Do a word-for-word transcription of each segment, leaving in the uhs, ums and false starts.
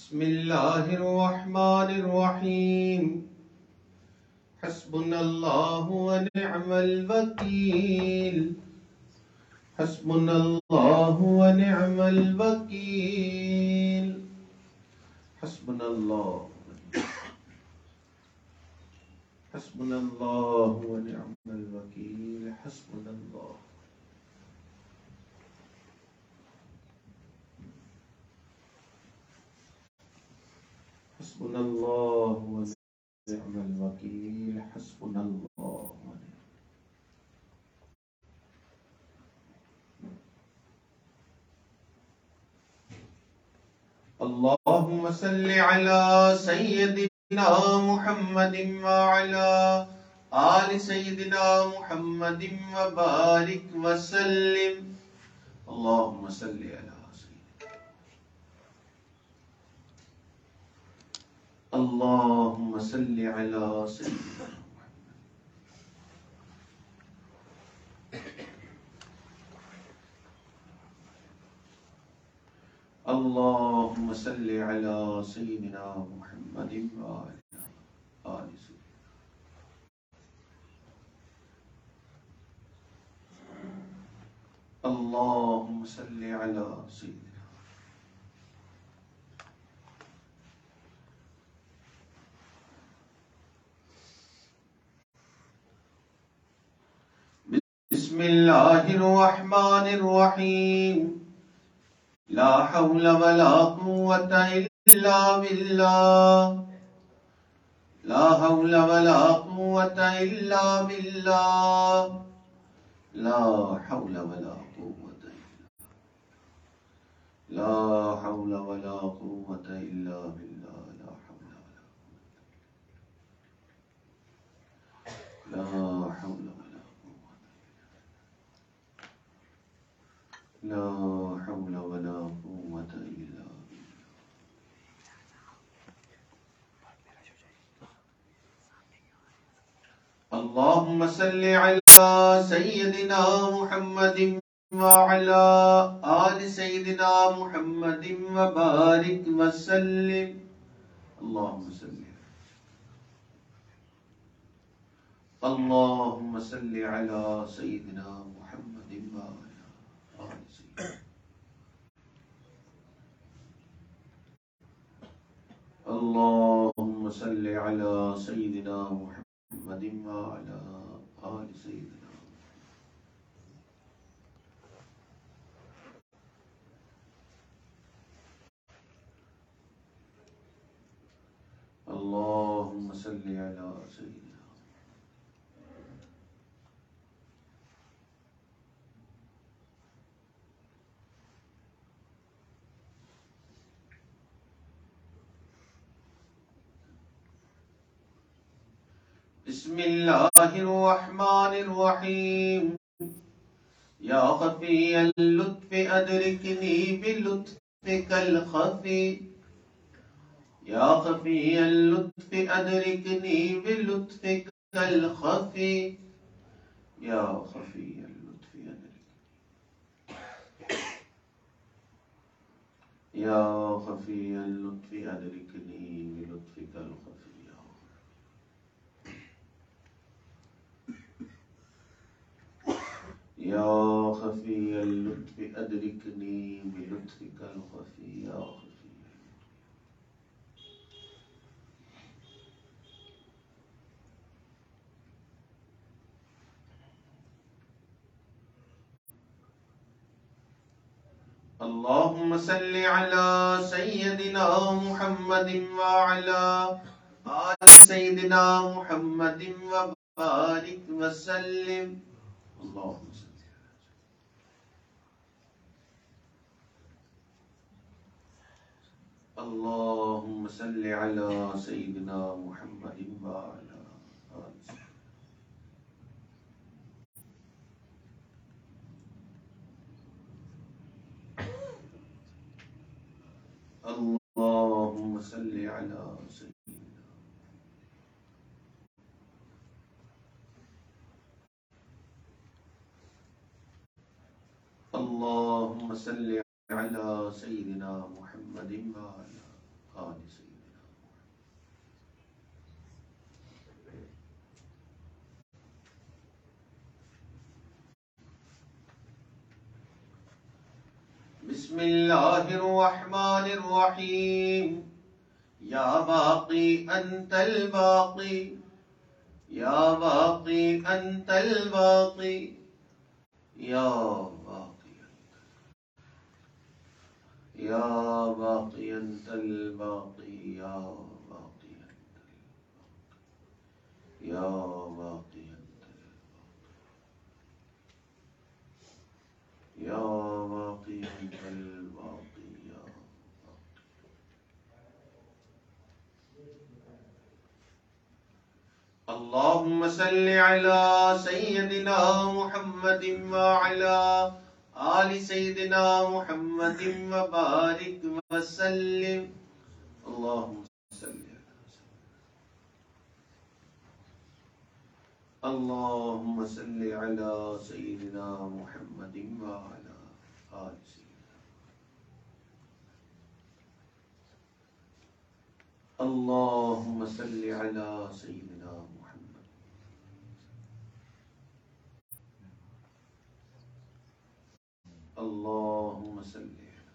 بسم الله الرحمن الرحيم حسبنا الله ونعم الوكيل حسبنا الله ونعم الوكيل حسبنا الله حسبنا الله ونعم الوكيل حسبنا الله حسبنا الله ونعم الوكيل حسبنا الله ونعم اللهم صل على سيدنا محمد وعلى آل سيدنا محمد وبارك وسلم اللهم صل على اللهم صل على سيدنا محمد اللهم صل على سيدنا محمد وعلى آل سيدنا اللهم صل على سيدنا بسم الله الرحمن الرحيم لا حول ولا قوة إلا بالله لا حول ولا قوة إلا بالله لا حول ولا قوة لا حول ولا قوة إلا بالله لا حول ولا لا حول لا حول ولا قوة إلا بالله اللهم صل على سيدنا محمد وعلى آل سيدنا محمد وبارك وسلم اللهم صل اللهم صل على سيدنا محمد وعلى اللهم صل على سيدنا محمد وعلى آل سيدنا اللهم صل على سيدنا بسم الله الرحمن الرحيم يا خفي اللطف أدركني بلطفك الخفي يا خفي اللطف أدركني بلطفك الخفي يا خفي اللطف أدركني يا خفي اللطف أدركني بلطفك الخفي يا خفي اللطف أدركني بلطفك الخفي يا خفي اللهم صل على سيدنا محمد وعلى آل سيدنا محمد وبارك وسلم اللهم صل اللهم صل على سيدنا محمد وعلى آل سيدنا اللهم صل على سيدنا اللهم صل على سيدنا محمد وعلى آل سيدنا بسم الله الرحمن الرحيم يا باقي أنت الباقي يا باقي أنت الباقي يا باقي يا باقي أنت الباقي يا باقي أنت الباقي يا باقي أنت الباقي يا باقي أنت الباقي يا باقي. اللهم صل على سيدنا محمد وعلى آل سيدنا محمد وبارك وسلم. اللهم صل اللهم صل على سيدنا محمد وعلى آل سيدنا. اللهم صل على سيدنا محمد. اللهم صل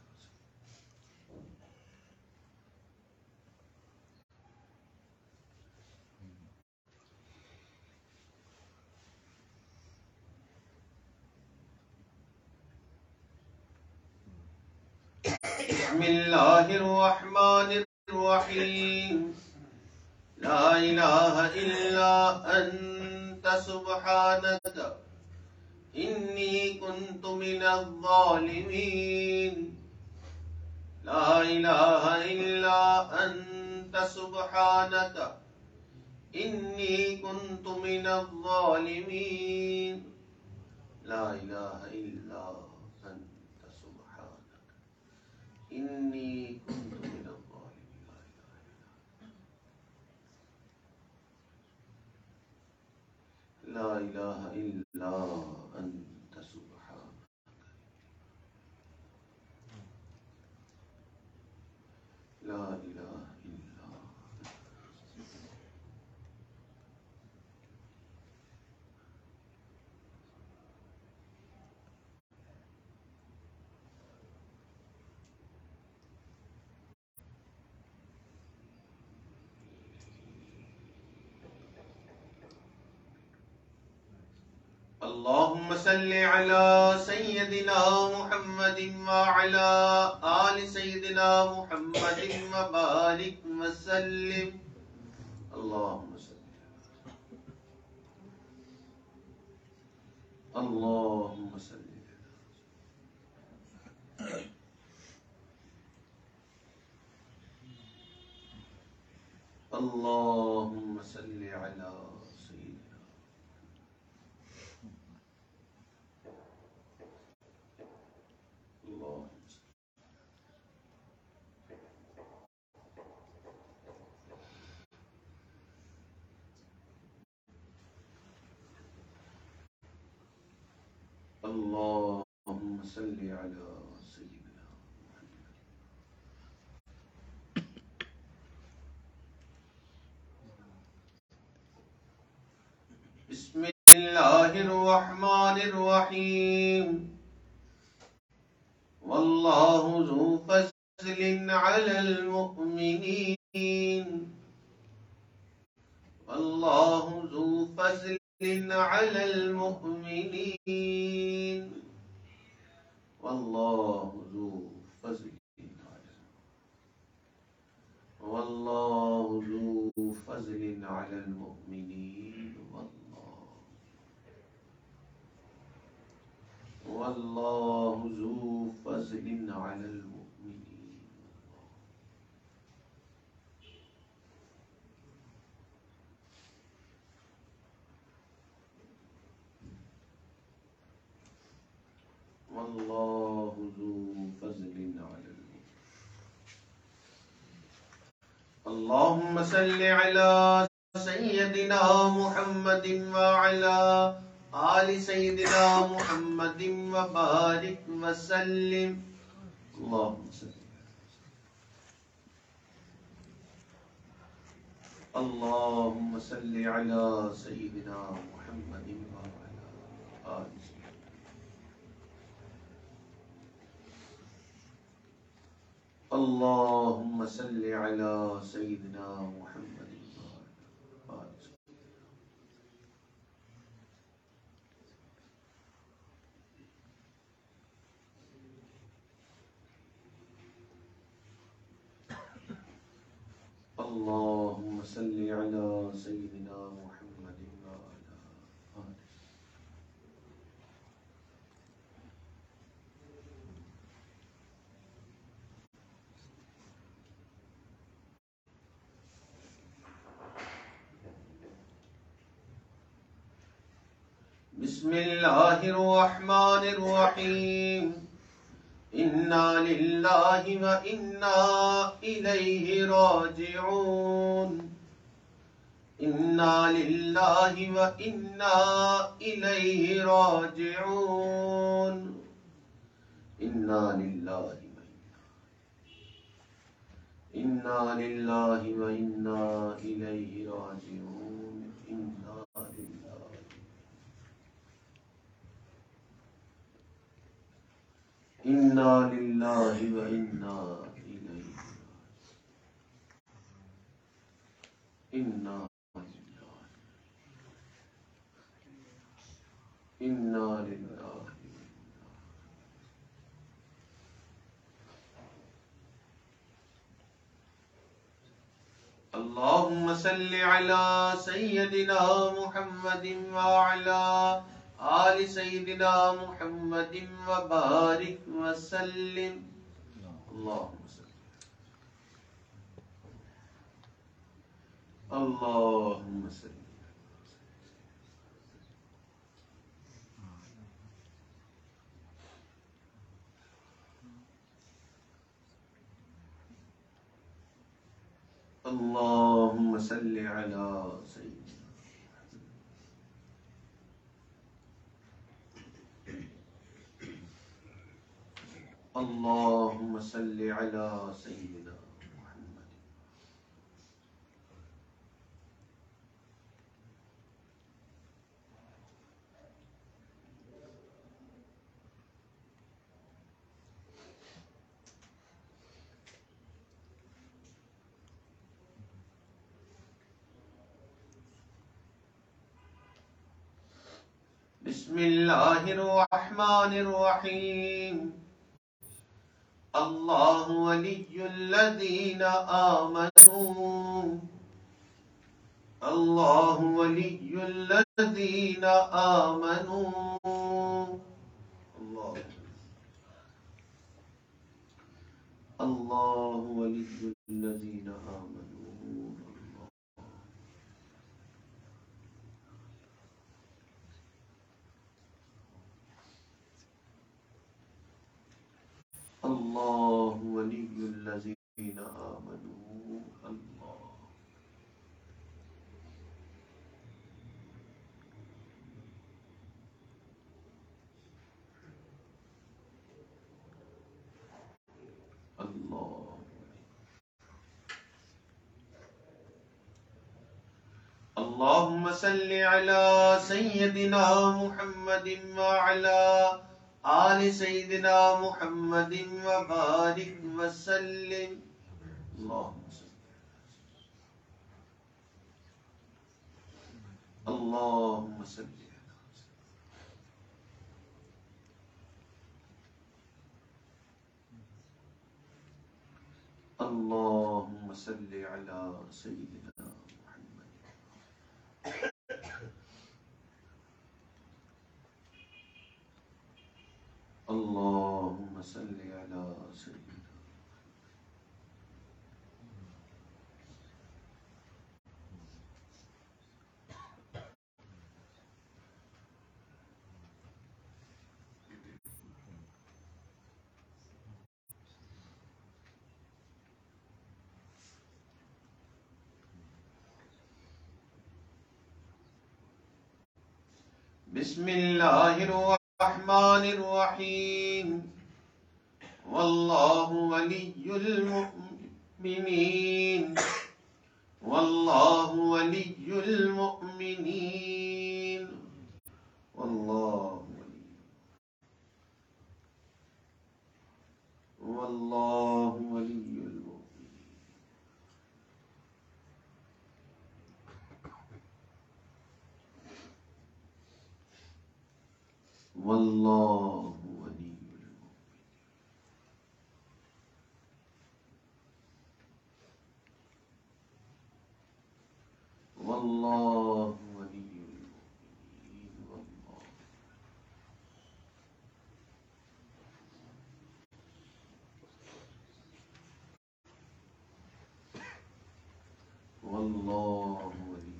بسم الله الرحمن الرحيم. لا إله إلا أنت سبحانك إني كنت من الظالمين. لا إله إلا أنت سبحانك إني كنت من الظالمين. لا إله إلا أنت سبحانك إني كنت من الظالمين. لا إله إلا أنت سبحانك. لا إله إلا اللهم صل على سيدنا محمد وعلى آل سيدنا محمد وبارك وسلم. اللهم صل اللهم صل اللهم صل على سيدنا اللهم صل اللهم صل على سيدنا محمد. بسم الله الرحمن الرحيم. والله ذو فضل على المؤمنين. والله ذو فضل على المؤمنين. والله ذو فضل على والله ذو فضل على المؤمنين. والله والله ذو فضل على المؤمنين. والله ذو فضل على المؤمنين. اللهم صل على سيدنا محمد وعلى آل سيدنا محمد وبارك وسلم. اللهم صل اللهم صل على سيدنا محمد وعلى آل سيدنا. اللهم صل على سيدنا محمد وعلى آل سيدنا. اللهم صل على سيدنا محمد وعلى آل سيدنا. بسم الله الرحمن الرحيم. إنا لله وإنا إليه راجعون. إنا لله وإنا إليه راجعون. إنا لله إنا لله وإنا إليه راجعون. إنا لله إنا لله وإنا إليه إنا لله إنا لله. اللهم صل على سيدنا محمد وعلى آل سيدنا محمد وبارك وسلم. اللهم صل اللهم صل اللهم صل على سيدنا. اللهم صل على سيدنا محمد. بسم الله الرحمن الرحيم. الله ولي الذين آمنوا. الله ولي الذين آمنوا. الله الله ولي الذين آمنوا. الله ولي الذين آمنوا. الله الله. اللهم صل على سيدنا محمد وعلى آل سيدنا محمد وبارك وسلم. اللهم صل اللهم صل اللهم صل على سيدنا محمد. اللهم صل على سيدنا. بسم الله الرحمن الرحيم. والله ولي المؤمنين واللہ ولی المؤمنین واللہ واللہ ولی المؤمنین واللہ ولی واللہ ولی المؤمنین واللہ ولی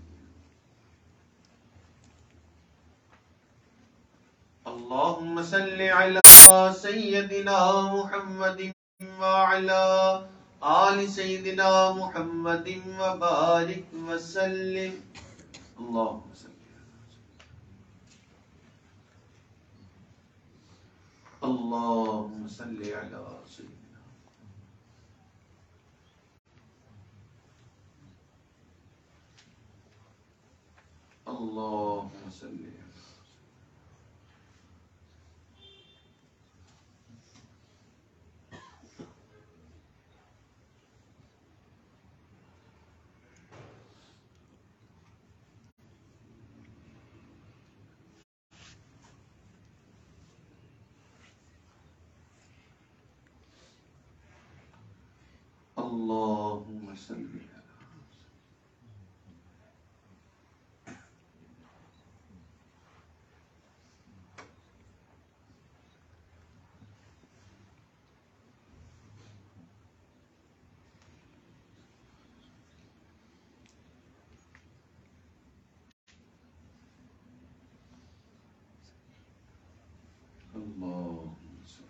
اللہم صل علی سیدنا محمد وعلی آل سیدنا محمد وبارک وسلم اللہم صل اللہم صل علی سیدنا اللہم صل علی اللہم صل علی اللہم صل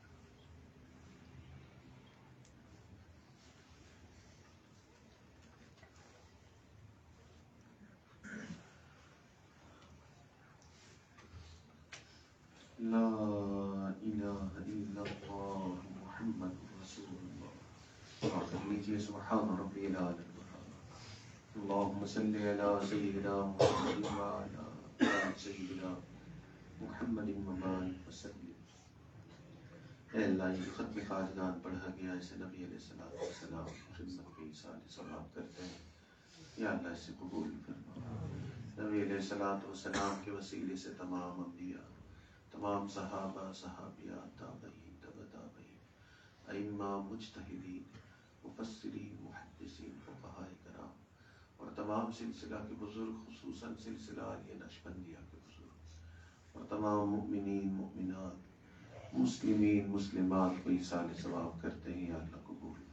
لا الہ الا اللہ محمد رسول اللہ کر لیجئے سبحان ربی العالی اللہم صلی علی سیدنا محمد وعلی آل سیدنا محمد وبارک وسلم اے اللہ یہ ختم خارجان پڑھا گیا اسے نبی علیہ السلام السلام خدمت کی ساتھ سلام کرتے ہیں یا اللہ اسے قبول فرما نبی علیہ السلام کے وسیلے سے تمام انبیاء تمام صحابہ صحابیات تابعین تبع تابعین ائمہ مجتہدین مفسرین محدثین فقہاء کرام اور تمام سلسلہ کے بزرگ خصوصاً سلسلہ علی نقشبندیہ کے بزرگ اور تمام مؤمنین مؤمنات مسلمین مسلمات کو ایصال ثواب کرتے ہیں یا اللہ قبول فرما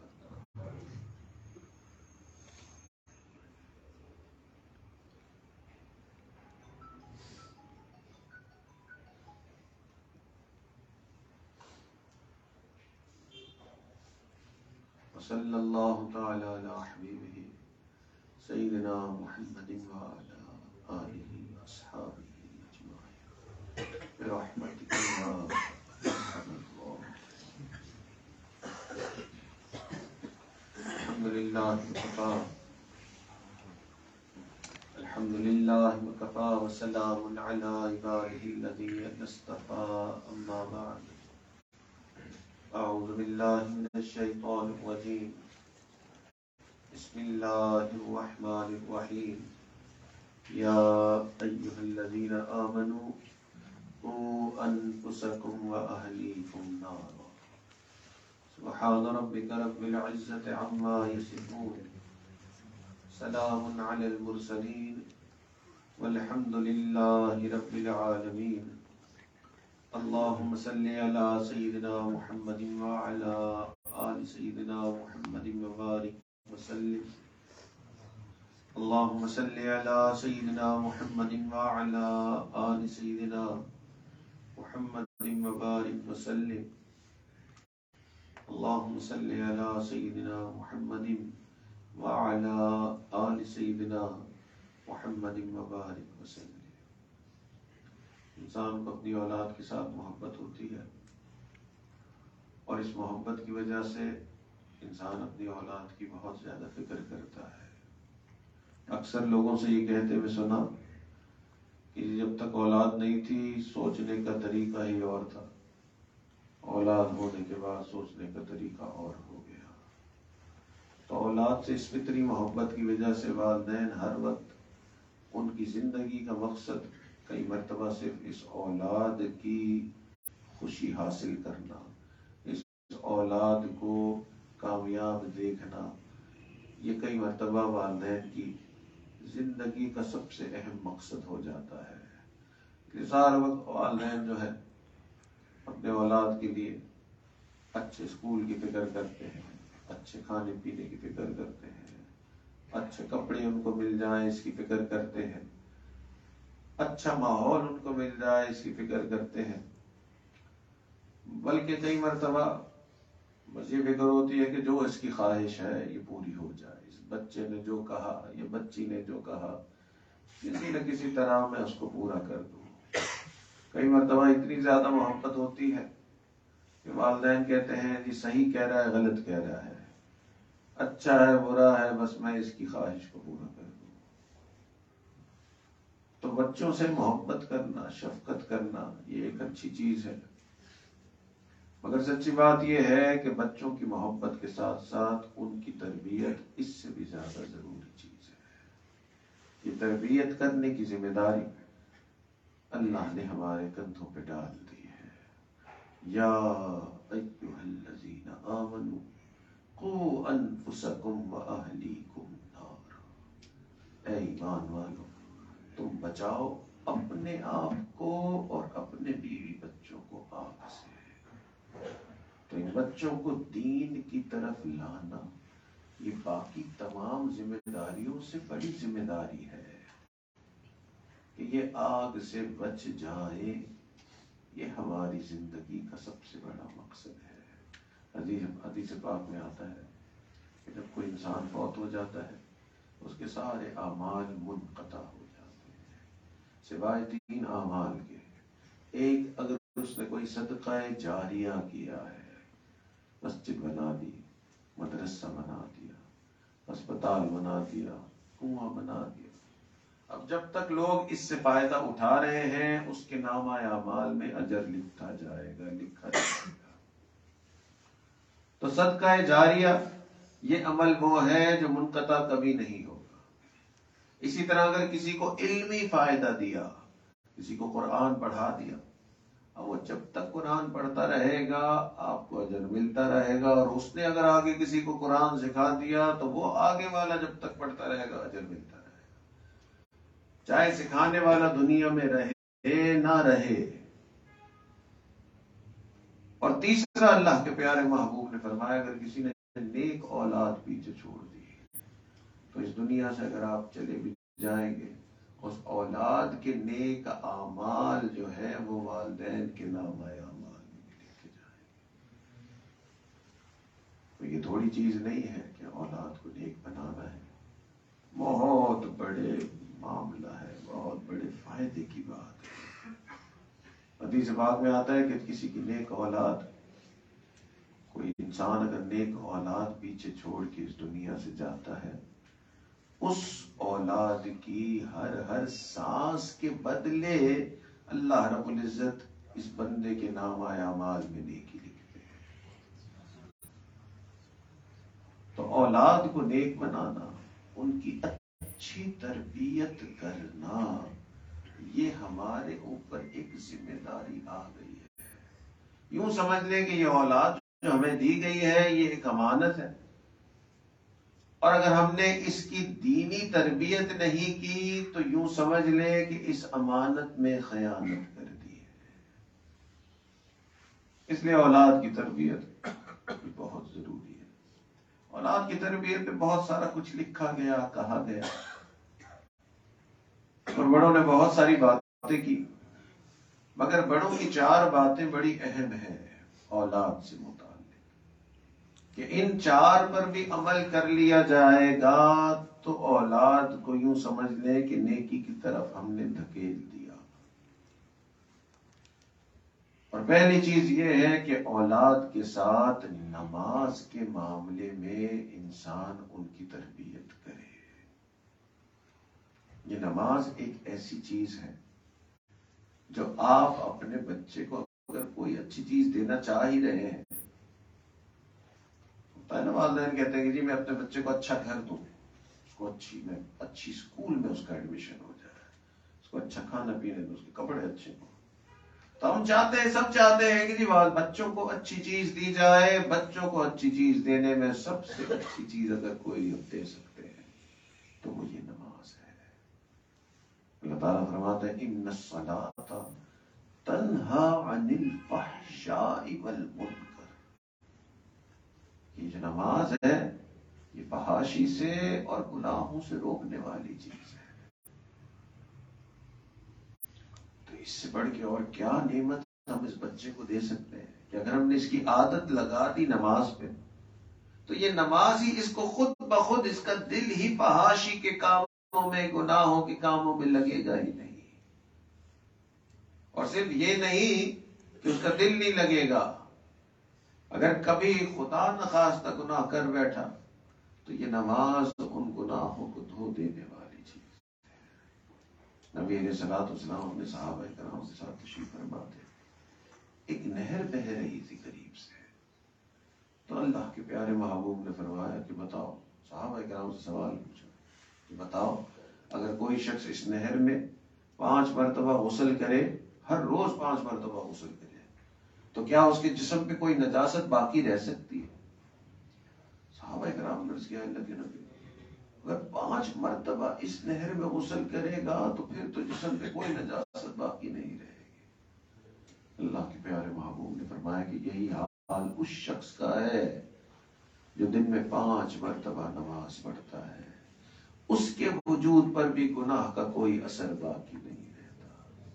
صلی اللہ تعالی علی حبیبہ سیدنا محمد وعلی آلہ واصحابہ اجمعین برحمتک یا ارحم الراحمین الحمد للہ وکفی الحمد للہ وکفی وسلام علی عبادہ الذین اصطفی اما بعد اعوذ باللہ من الشیطان الرجیم بسم اللہ الرحمن الرحیم یا ایہا الذین آمنوا قوا انفسکم واہلیکم نارا سبحان ربک رب العزة عما یصفون سلام علی المرسلین والحمد للہ رب العالمین اللہم صلی علی سیدنا محمد وعلی آل سیدنا محمد وبارک وسلم اللہم صلی علی سیدنا محمد وعلی آل سیدنا محمد وبارک وسلم اللہم صلی علی سیدنا محمد وعلی آل سیدنا محمد وبارک وسلم انسان کو اپنی اولاد کے ساتھ محبت ہوتی ہے اور اس محبت کی وجہ سے انسان اپنی اولاد کی بہت زیادہ فکر کرتا ہے اکثر لوگوں سے یہ کہتے ہوئے سنا کہ جب تک اولاد نہیں تھی سوچنے کا طریقہ ہی اور تھا، اولاد ہونے کے بعد سوچنے کا طریقہ اور ہو گیا۔ تو اولاد سے اس فطری محبت کی وجہ سے والدین ہر وقت ان کی زندگی کا مقصد کئی مرتبہ صرف اس اولاد کی خوشی حاصل کرنا، اس اولاد کو کامیاب دیکھنا، یہ کئی مرتبہ والدین کی زندگی کا سب سے اہم مقصد ہو جاتا ہے کہ سارا وقت والدین جو ہے اپنے اولاد کے لیے اچھے اسکول کی فکر کرتے ہیں، اچھے کھانے پینے کی فکر کرتے ہیں، اچھے کپڑے ان کو مل جائیں اس کی فکر کرتے ہیں، اچھا ماحول ان کو مل جائے اس کی فکر کرتے ہیں، بلکہ کئی مرتبہ بس یہ فکر ہوتی ہے کہ جو اس کی خواہش ہے یہ پوری ہو جائے، اس بچے نے جو کہا یا بچی نے جو کہا کسی نہ کسی طرح میں اس کو پورا کر دوں۔ کئی مرتبہ اتنی زیادہ محبت ہوتی ہے کہ والدین کہتے ہیں جی صحیح کہہ رہا ہے غلط کہہ رہا ہے، اچھا ہے برا ہے، بس میں اس کی خواہش کو پورا کر دوں۔ تو بچوں سے محبت کرنا، شفقت کرنا یہ ایک اچھی چیز ہے، مگر سچی بات یہ ہے کہ بچوں کی محبت کے ساتھ ساتھ ان کی تربیت اس سے بھی زیادہ ضروری چیز ہے۔ یہ تربیت کرنے کی ذمہ داری اللہ نے ہمارے کندھوں پہ ڈال دی ہے۔ یا ایھا الذین آمنوا قوا انفسکم واہلیکم نارا، اے ایمان والو تم بچاؤ اپنے آپ کو اور اپنے بیوی بچوں کو آگ سے۔ تو ان بچوں کو دین کی طرف لانا یہ باقی تمام ذمہ داریوں سے بڑی ذمہ داری ہے کہ یہ آگ سے بچ جائیں، یہ ہماری زندگی کا سب سے بڑا مقصد ہے۔ حدیث حدیث پاک میں آتا ہے کہ جب کوئی انسان فوت ہو جاتا ہے اس کے سارے اعمال منقطع ہو جاتے ہیں سوائے تین اعمال کے۔ ایک، اگر اس نے کوئی صدقہ جاریہ کیا ہے، مسجد بنا دی، مدرسہ بنا دیا، اسپتال بنا دیا، کنواں بنا دیا، اب جب تک لوگ اس سے فائدہ اٹھا رہے ہیں اس کے نامہ اعمال میں اجر لکھا جائے گا لکھا جائے گا۔ تو صدقہ جاریہ یہ عمل وہ ہے جو منقطع کبھی نہیں ہوگا۔ اسی طرح اگر کسی کو علمی فائدہ دیا، کسی کو قرآن پڑھا دیا، وہ جب تک قرآن پڑھتا رہے گا آپ کو اجر ملتا رہے گا، اور اس نے اگر آگے کسی کو قرآن سکھا دیا تو وہ آگے والا جب تک پڑھتا رہے گا اجر ملتا رہے گا، چاہے سکھانے والا دنیا میں رہے نہ رہے۔ اور تیسرا اللہ کے پیارے محبوب نے فرمایا اگر کسی نے نیک اولاد پیچھے چھوڑ دی تو اس دنیا سے اگر آپ چلے بھی جائیں گے اس اولاد کے نیک اعمال جو ہے وہ والدین کے نامہ اعمال میں لکھے جائیں گے۔ تو یہ تھوڑی چیز نہیں ہے کہ اولاد کو نیک بنانا ہے، بہت بڑے معاملہ ہے، بہت بڑے فائدے کی بات ہے۔ حدیث پاک میں آتا ہے کہ کسی کی نیک اولاد، کوئی انسان اگر نیک اولاد پیچھے چھوڑ کے اس دنیا سے جاتا ہے، اس اولاد کی ہر ہر سانس کے بدلے اللہ رب العزت اس بندے کے نامہ اعمال میں نیکی لکھتے ہیں۔ تو اولاد کو نیک بنانا، ان کی اچھی تربیت کرنا، یہ ہمارے اوپر ایک ذمہ داری آ گئی ہے۔ یوں سمجھ لیں کہ یہ اولاد جو ہمیں دی گئی ہے یہ ایک امانت ہے، اور اگر ہم نے اس کی دینی تربیت نہیں کی تو یوں سمجھ لیں کہ اس امانت میں خیانت کر دی ہے۔ اس لیے اولاد کی تربیت بہت ضروری ہے۔ اولاد کی تربیت میں بہت سارا کچھ لکھا گیا، کہا گیا، اور بڑوں نے بہت ساری باتیں کی، مگر بڑوں کی چار باتیں بڑی اہم ہیں اولاد سے متعلق، کہ ان چار پر بھی عمل کر لیا جائے گا تو اولاد کو یوں سمجھ لیں کہ نیکی کی طرف ہم نے دھکیل دیا۔ اور پہلی چیز یہ ہے کہ اولاد کے ساتھ نماز کے معاملے میں انسان ان کی تربیت کرے۔ یہ نماز ایک ایسی چیز ہے جو آپ اپنے بچے کو اگر کوئی اچھی چیز دینا چاہ ہی رہے ہیں، پہلے والدین کہتے ہیں کہ جی میں اپنے بچے کو اچھا گھر دوں، اس کو اچھی میں اچھی اسکول میں اس کا ایڈمیشن ہو جائے، اس کو اچھا کھانا پینے دوں، اس کے کپڑے اچھے ہوں. تو ہم چاہتے ہیں، سب چاہتے ہیں کہ جی بچوں کو اچھی چیز دی جائے. بچوں کو اچھی چیز دینے میں سب سے اچھی چیز اگر کوئی دے سکتے ہیں تو وہ یہ نماز ہے. اللہ تعالیٰ فرماتا ہے ان الصلاۃ تنہا عن الفحشاء والمنکر. یہ جو نماز ہے یہ فحاشی سے اور گناہوں سے روکنے والی چیز ہے. تو اس سے بڑھ کے اور کیا نعمت ہم اس بچے کو دے سکتے ہیں کہ اگر ہم نے اس کی عادت لگا دی نماز پہ تو یہ نماز ہی اس کو خود بخود اس کا دل ہی فحاشی کے کاموں میں، گناہوں کے کاموں میں لگے گا ہی نہیں. اور صرف یہ نہیں کہ اس کا دل نہیں لگے گا، اگر کبھی خدا نخواستہ گناہ کر بیٹھا تو یہ نماز ان گناہوں کو دھو دینے والی چیز ہے. نبی علیہ الصلوۃ والسلام اپنے صحابہ کرام کے ساتھ تشریف فرما تھے. ایک نہر بہہ رہی تھی قریب سے، تو اللہ کے پیارے محبوب نے فرمایا کہ بتاؤ، صحابہ کرام سے سوال پوچھا کہ بتاؤ اگر کوئی شخص اس نہر میں پانچ مرتبہ غسل کرے، ہر روز پانچ مرتبہ غسل کرے، تو کیا اس کے جسم پہ کوئی نجاست باقی رہ سکتی ہے؟ صحابہ کرام نے عرض کیا اللہ کے نبی اگر پانچ مرتبہ اس نہر میں غسل کرے گا تو پھر تو جسم پہ کوئی نجاست باقی نہیں رہے گی. اللہ کے پیارے محبوب نے فرمایا کہ یہی حال اس شخص کا ہے جو دن میں پانچ مرتبہ نماز پڑھتا ہے، اس کے وجود پر بھی گناہ کا کوئی اثر باقی نہیں رہتا.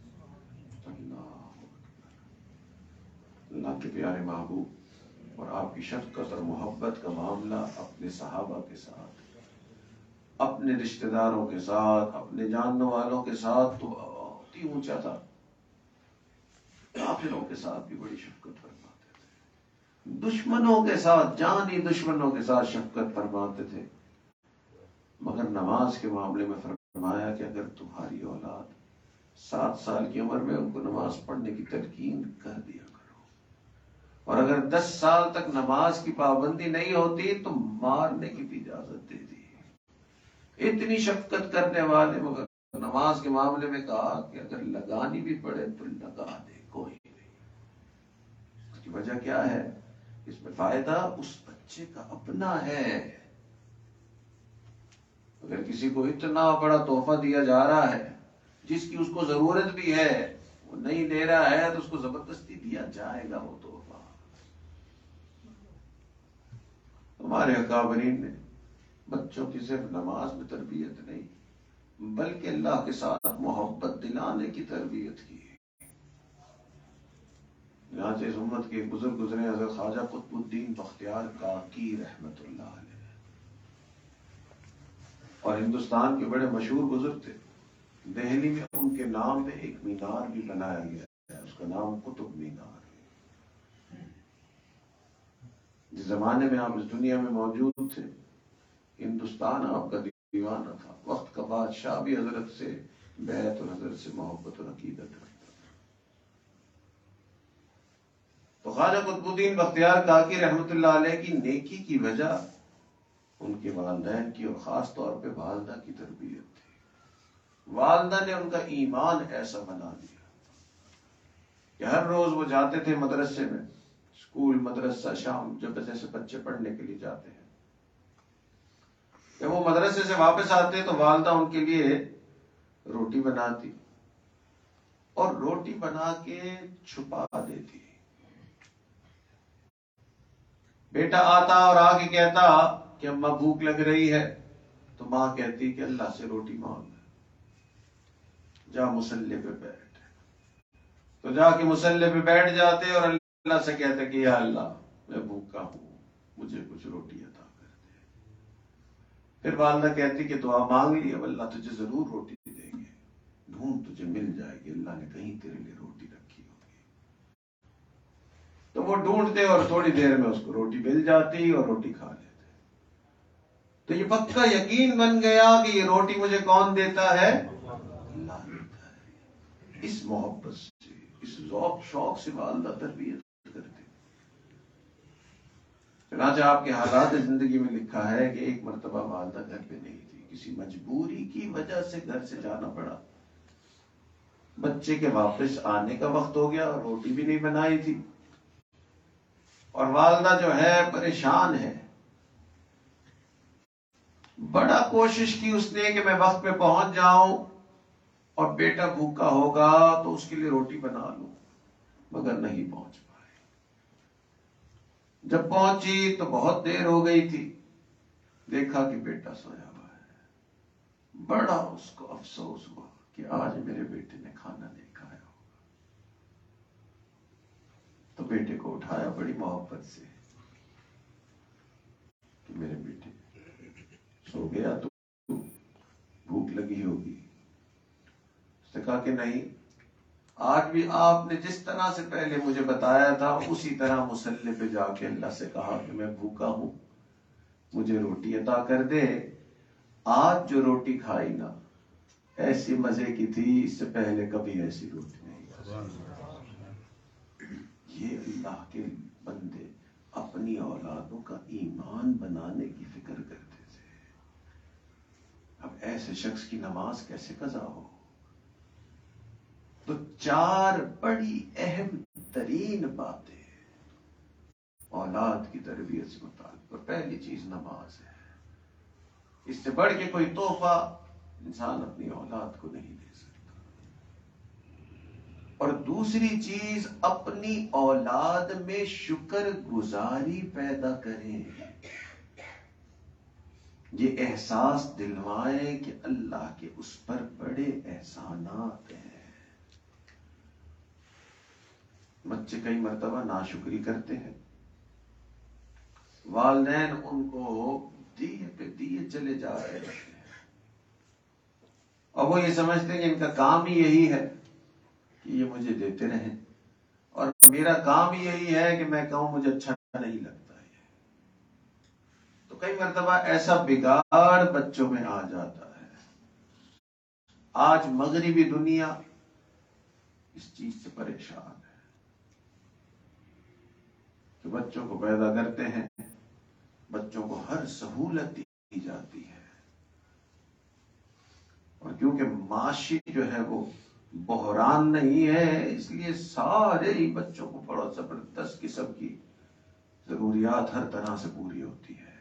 اللہ کے پیارے محبوب اور آپ کی شفقت اور محبت کا معاملہ اپنے صحابہ کے ساتھ، اپنے رشتہ داروں کے ساتھ، اپنے جاننے والوں کے ساتھ تو بہت ہی اونچا تھا. کافروں کے ساتھ بھی بڑی شفقت فرماتے تھے، دشمنوں کے ساتھ، جانی دشمنوں کے ساتھ شفقت فرماتے تھے. مگر نماز کے معاملے میں فرمایا کہ اگر تمہاری اولاد سات سال کی عمر میں ان کو نماز پڑھنے کی تلقین کر دیا کرو، اور اگر دس سال تک نماز کی پابندی نہیں ہوتی تو مارنے کی بھی اجازت دے دی. اتنی شفقت کرنے والے، مگر نماز کے معاملے میں کہا کہ اگر لگانی بھی پڑے تو لگا دے، کوئی نہیں. اس کی وجہ کیا ہے؟ اس میں فائدہ اس بچے کا اپنا ہے. اگر کسی کو اتنا بڑا تحفہ دیا جا رہا ہے جس کی اس کو ضرورت بھی ہے، وہ نہیں لے رہا ہے تو اس کو زبردستی دیا جائے گا وہ تحفہ. ہمارے اکابرین نے بچوں کی صرف نماز میں تربیت نہیں بلکہ اللہ کے ساتھ محبت دلانے کی تربیت کی. چنانچہ اس امت کے بزرگ گزرے حضرت خواجہ قطب الدین بختیار کاکی رحمت اللہ علیہ، اور ہندوستان کے بڑے مشہور بزرگ تھے. دہلی میں ان کے نام پہ ایک مینار بھی بنایا گیا ہے، اس کا نام قطب مینار ہے. جس زمانے میں آپ اس دنیا میں موجود تھے ہندوستان آپ کا دیوانہ تھا. وقت کا بادشاہ بھی حضرت سے بیعت اور حضرت سے محبت اور عقیدت رکھتا تھا. تو خواجہ قطب الدین بختیار کاکی رحمت اللہ علیہ کی نیکی کی وجہ ان کے والدین کی اور خاص طور پہ والدہ کی تربیت تھی. والدہ نے ان کا ایمان ایسا بنا دیا کہ ہر روز وہ جاتے تھے مدرسے میں، اسکول مدرسہ، شام جب جیسے بچے پڑھنے کے لیے جاتے ہیں، جب وہ مدرسے سے واپس آتے تو والدہ ان کے لیے روٹی بناتی اور روٹی بنا کے چھپا دیتی. بیٹا آتا اور آ کے کہتا کہ اماں بھوک لگ رہی ہے، تو ماں کہتی کہ اللہ سے روٹی مانگ، جا مسلح پہ بیٹھ. تو جا کے مسلح پہ بیٹھ جاتے اور اللہ سے کہتے کہ یا اللہ میں بھوکا ہوں، مجھے کچھ روٹی عطا کر دے. پھر والدہ کہتی کہ دعا مانگ لی، اب اللہ تجھے ضرور روٹی دیں گے، ڈھونڈ تجھے مل جائے گی، اللہ نے کہیں تیرے لیے روٹی رکھی ہوگی. تو وہ ڈھونڈتے اور تھوڑی دیر میں اس کو روٹی مل جاتی اور روٹی کھا لیتے. تو یہ پکا یقین بن گیا کہ یہ روٹی مجھے کون دیتا ہے؟ اللہ دیتا ہے. اس محبت سے، اس ذوق شوق سے والدہ تربیت کرتے. چنانچہ آپ کے حالات زندگی میں لکھا ہے کہ ایک مرتبہ والدہ گھر پہ نہیں تھی، کسی مجبوری کی وجہ سے گھر سے جانا پڑا. بچے کے واپس آنے کا وقت ہو گیا، روٹی بھی نہیں بنائی تھی، اور والدہ جو ہے پریشان ہے. بڑا کوشش کی اس نے کہ میں وقت پہ پہنچ جاؤں اور بیٹا بھوکا ہوگا تو اس کے لیے روٹی بنا لوں، مگر نہیں پہنچ پائے. جب پہنچی تو بہت دیر ہو گئی تھی، دیکھا کہ بیٹا سویا ہوا ہے. بڑا اس کو افسوس ہوا کہ آج میرے بیٹے نے کھانا نہیں کھایا ہوگا. تو بیٹے کو اٹھایا بڑی محبت سے کہ میرے بیٹے سو گیا تو بھوک لگی ہوگی. اس نے کہا کہ نہیں، آج بھی آپ نے جس طرح سے پہلے مجھے بتایا تھا اسی طرح مصلی پہ جا کے اللہ سے کہا کہ میں بھوکا ہوں، مجھے روٹی عطا کر دے. آج جو روٹی کھائی نا ایسی مزے کی تھی، اس سے پہلے کبھی ایسی روٹی نہیں کھائی. یہ اللہ کے بندے اپنی اولادوں کا ایمان بنانے کی فکر کرتے تھے. اب ایسے شخص کی نماز کیسے قضا ہو؟ تو چار بڑی اہم ترین باتیں اولاد کی تربیت سے متعلق. اور پہلی چیز نماز ہے. اس سے بڑھ کے کوئی تحفہ انسان اپنی اولاد کو نہیں دے سکتا. اور دوسری چیز اپنی اولاد میں شکر گزاری پیدا کریں. یہ احساس دلوائیں کہ اللہ کے اس پر بڑے احسانات ہیں. بچے کئی مرتبہ ناشکری کرتے ہیں، والدین ان کو دیے پہ دیے چلے جا رہے ہیں، اور وہ یہ سمجھتے ہیں کہ ان کا کام ہی یہی ہے کہ یہ مجھے دیتے رہیں، اور میرا کام ہی یہی ہے کہ میں کہوں مجھے اچھا نہیں لگتا ہے. تو کئی مرتبہ ایسا بگاڑ بچوں میں آ جاتا ہے. آج مغربی دنیا اس چیز سے پریشان ہے کہ بچوں کو پیدا کرتے ہیں، بچوں کو ہر سہولت دی جاتی ہے، اور کیونکہ معاشی جو ہے وہ بحران نہیں ہے، اس لیے سارے ہی بچوں کو بڑا زبردست قسم کی ضروریات ہر طرح سے پوری ہوتی ہے.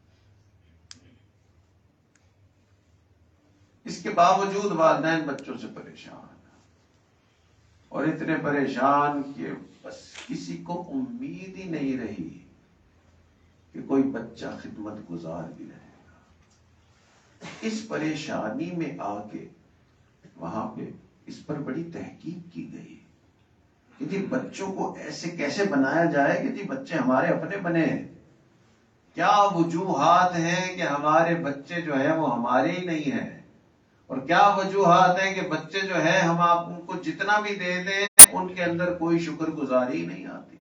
اس کے باوجود والدین بچوں سے پریشان، اور اتنے پریشان کہ بس کسی کو امید ہی نہیں رہی کہ کوئی بچہ خدمت گزار بھی رہے گا. اس پریشانی میں آ کے وہاں پہ اس پر بڑی تحقیق کی گئی کہ جی بچوں کو ایسے کیسے بنایا جائے کہ جی بچے ہمارے اپنے بنے. کیا وجوہات ہیں کہ ہمارے بچے جو ہے وہ ہمارے ہی نہیں ہیں، اور کیا وجوہات ہیں کہ بچے جو ہے ہم آپ ان کو جتنا بھی دے دیں ان کے اندر کوئی شکر گزاری نہیں آتی.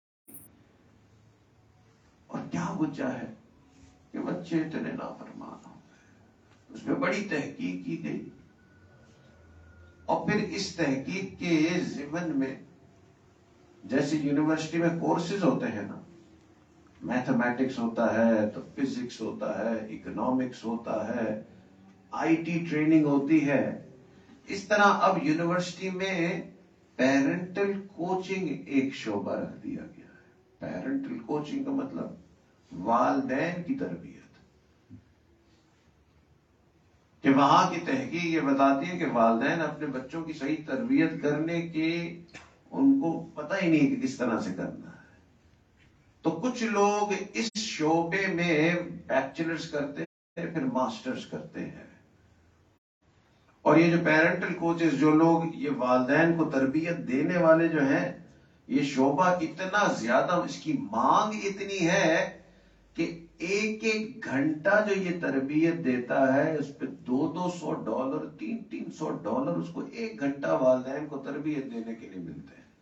اور کیا وجہ ہے کہ بچے اتنے نافرمان ہو گئے. اس میں بڑی تحقیق کی گئی، اور پھر اس تحقیق کے ضمن میں جیسے یونیورسٹی میں کورسز ہوتے ہیں نا، میتھمیٹکس ہوتا ہے تو فزکس ہوتا ہے، اکنامکس ہوتا ہے، آئی ٹی ٹریننگ ہوتی ہے، اس طرح اب یونیورسٹی میں پیرنٹل کوچنگ ایک شعبہ رکھ دیا گیا ہے. پیرنٹل کوچنگ کا مطلب والدین کی تربیت، کہ وہاں کی تحقیق یہ بتاتی ہے کہ والدین اپنے بچوں کی صحیح تربیت کرنے کے ان کو پتہ ہی نہیں کہ کس طرح سے کرنا ہے. تو کچھ لوگ اس شعبے میں بیچلرز کرتے ہیں، پھر ماسٹرز کرتے ہیں. اور یہ جو پیرنٹل کوچز، جو لوگ یہ والدین کو تربیت دینے والے جو ہیں، یہ شعبہ اتنا زیادہ، اس کی مانگ اتنی ہے کہ ایک ایک گھنٹہ جو یہ تربیت دیتا ہے اس پہ دو دو سو ڈالر تین تین سو ڈالر اس کو ایک گھنٹہ والدین کو تربیت دینے کے لیے ملتے ہیں.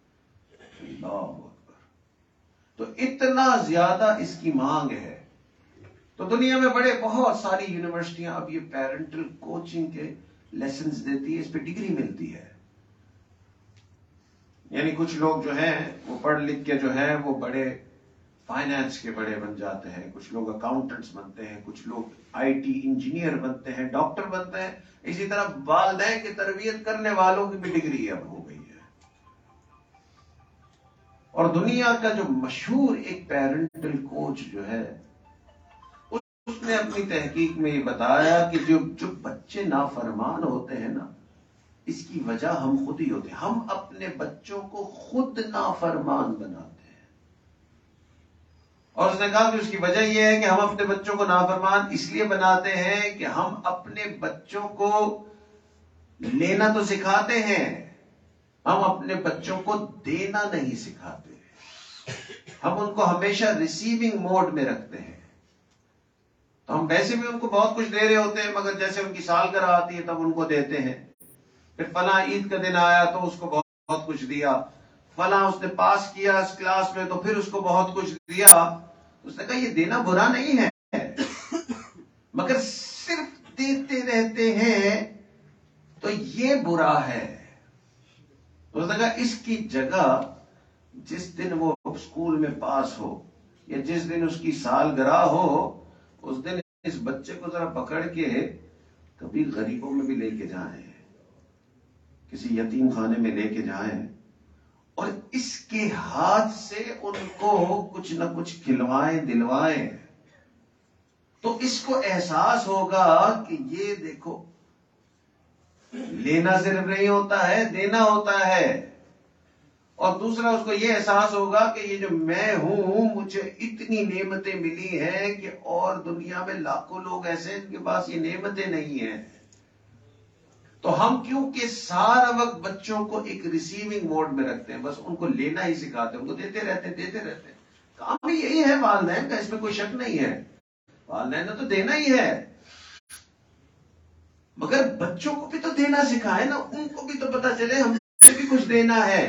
اللہ اکبر. تو اتنا زیادہ اس کی مانگ ہے تو دنیا میں بڑے بہت ساری یونیورسٹیاں اب یہ پیرنٹل کوچنگ کے لیسنز دیتی ہے، اس پہ ڈگری ملتی ہے. یعنی کچھ لوگ جو ہیں وہ پڑھ لکھ کے جو ہے وہ بڑے فائنانس کے بڑے بن جاتے ہیں، کچھ لوگ اکاؤنٹنٹس بنتے ہیں، کچھ لوگ آئی ٹی انجینئر بنتے ہیں، ڈاکٹر بنتے ہیں. اسی طرح والدین کی تربیت کرنے والوں کی بھی ڈگری اب ہو گئی ہے. اور دنیا کا جو مشہور ایک پیرنٹل کوچ جو ہے اس نے اپنی تحقیق میں یہ بتایا کہ جو جو بچے نافرمان ہوتے ہیں نا، اس کی وجہ ہم خود ہی ہوتے ہیں. ہم اپنے بچوں کو خود نافرمان بناتے ہیں. اور اس نے کہا کہ اس کی وجہ یہ ہے کہ ہم اپنے بچوں کو نافرمان اس لیے بناتے ہیں کہ ہم اپنے بچوں کو لینا تو سکھاتے ہیں، ہم اپنے بچوں کو دینا نہیں سکھاتے. ہم ان کو ہمیشہ ریسیونگ موڈ میں رکھتے ہیں. تو ہم ویسے بھی ان کو بہت کچھ دے رہے ہوتے ہیں، مگر جیسے ان کی سالگرہ آتی ہے تب ان کو دیتے ہیں. پھر فلاں عید کا دن آیا تو اس کو بہت بہت کچھ دیا، فلاں اس نے پاس کیا اس کلاس میں تو پھر اس کو بہت کچھ دیا. اس نے کہا یہ دینا برا نہیں ہے، مگر صرف دیتے رہتے ہیں تو یہ برا ہے. اس نے کہا اس کی جگہ جس دن وہ اسکول میں پاس ہو یا جس دن اس کی سالگرہ ہو، اس دن اس بچے کو ذرا پکڑ کے کبھی غریبوں میں بھی لے کے جائیں، کسی یتیم خانے میں لے کے جائیں اور اس کے ہاتھ سے ان کو کچھ نہ کچھ کھلوائیں دلوائیں. تو اس کو احساس ہوگا کہ یہ دیکھو لینا صرف نہیں ہوتا ہے، دینا ہوتا ہے. اور دوسرا اس کو یہ احساس ہوگا کہ یہ جو میں ہوں مجھے اتنی نعمتیں ملی ہیں کہ اور دنیا میں لاکھوں لوگ ایسے ہیں ان کے پاس یہ نعمتیں نہیں ہیں. تو ہم کیونکہ سارا وقت بچوں کو ایک ریسیونگ موڈ میں رکھتے ہیں، بس ان کو لینا ہی سکھاتے ہیں، ان کو دیتے رہتے دیتے رہتے ہیں. کام بھی یہی ہے والدین کا، اس میں کوئی شک نہیں ہے. والدین نے تو دینا ہی ہے، مگر بچوں کو بھی تو دینا سکھائے نا، ان کو بھی تو پتا چلے ہم نے بھی کچھ دینا ہے.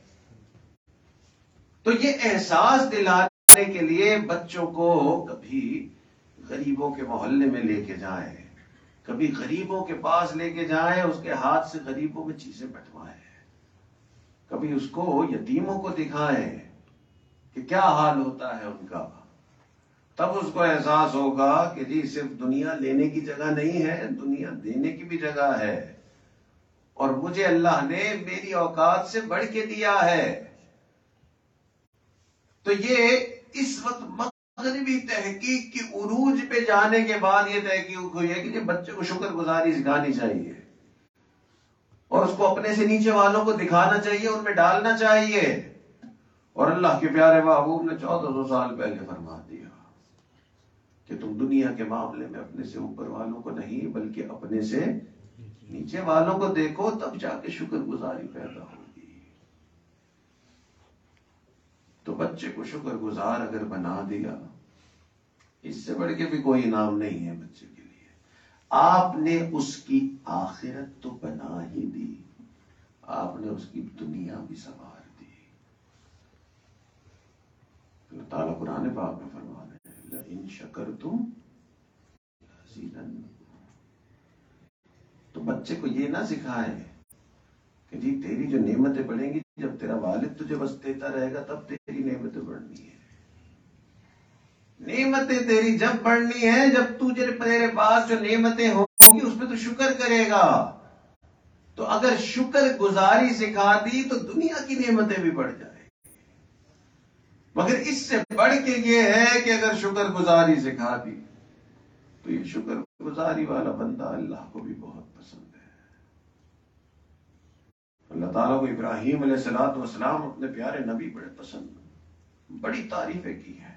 تو یہ احساس دلانے کے لیے بچوں کو کبھی غریبوں کے محلے میں لے کے جائیں، کبھی غریبوں کے پاس لے کے جائیں، اس کے ہاتھ سے غریبوں میں چیزیں بٹوائیں، کبھی اس کو یتیموں کو دکھائیں کہ کیا حال ہوتا ہے ان کا. تب اس کو احساس ہوگا کہ جی صرف دنیا لینے کی جگہ نہیں ہے، دنیا دینے کی بھی جگہ ہے، اور مجھے اللہ نے میری اوقات سے بڑھ کے دیا ہے. تو یہ اس وقت مغربی تحقیق کی عروج پہ جانے کے بعد یہ تحقیق ہوئی ہے کہ یہ بچے کو شکر گزاری سکھانی چاہیے اور اس کو اپنے سے نیچے والوں کو دکھانا چاہیے، ان میں ڈالنا چاہیے. اور اللہ کے پیارے محبوب نے چودہ سو سال پہلے فرما دیا کہ تم دنیا کے معاملے میں اپنے سے اوپر والوں کو نہیں بلکہ اپنے سے نیچے والوں کو دیکھو، تب جا کے شکر گزاری پیدا ہوگی. تو بچے کو شکر گزار اگر بنا دیا، اس سے بڑھ کے بھی کوئی انعام نہیں ہے بچے کے لیے. آپ نے اس کی آخرت تو بنا ہی دی، آپ نے اس کی دنیا بھی سنوار دی. اللہ تعالیٰ قرآن پاک میں فرما رہے ہیں لَإِن شَكَرْتُمْ لَأَزِيدَنَّكُمْ. تو بچے کو یہ نہ سکھائیں کہ جی تیری جو نعمتیں بڑھیں گی جب تیرا والد تجھے بس دیتا رہے گا تب تیری نعمتیں بڑھنی ہیں. نعمتیں تیری جب بڑھنی ہے جب تجھے تیرے پاس جو نعمتیں ہوں گی اس پہ تو شکر کرے گا. تو اگر شکر گزاری سکھا دی تو دنیا کی نعمتیں بھی بڑھ جائیں. مگر اس سے بڑھ کے یہ ہے کہ اگر شکر گزاری سکھا دی تو یہ شکر گزاری والا بندہ اللہ کو بھی بہت پسند ہے. اللہ تعالیٰ کو ابراہیم علیہ الصلوۃ والسلام اپنے پیارے نبی بڑے پسند، بڑی تعریفیں کی ہیں.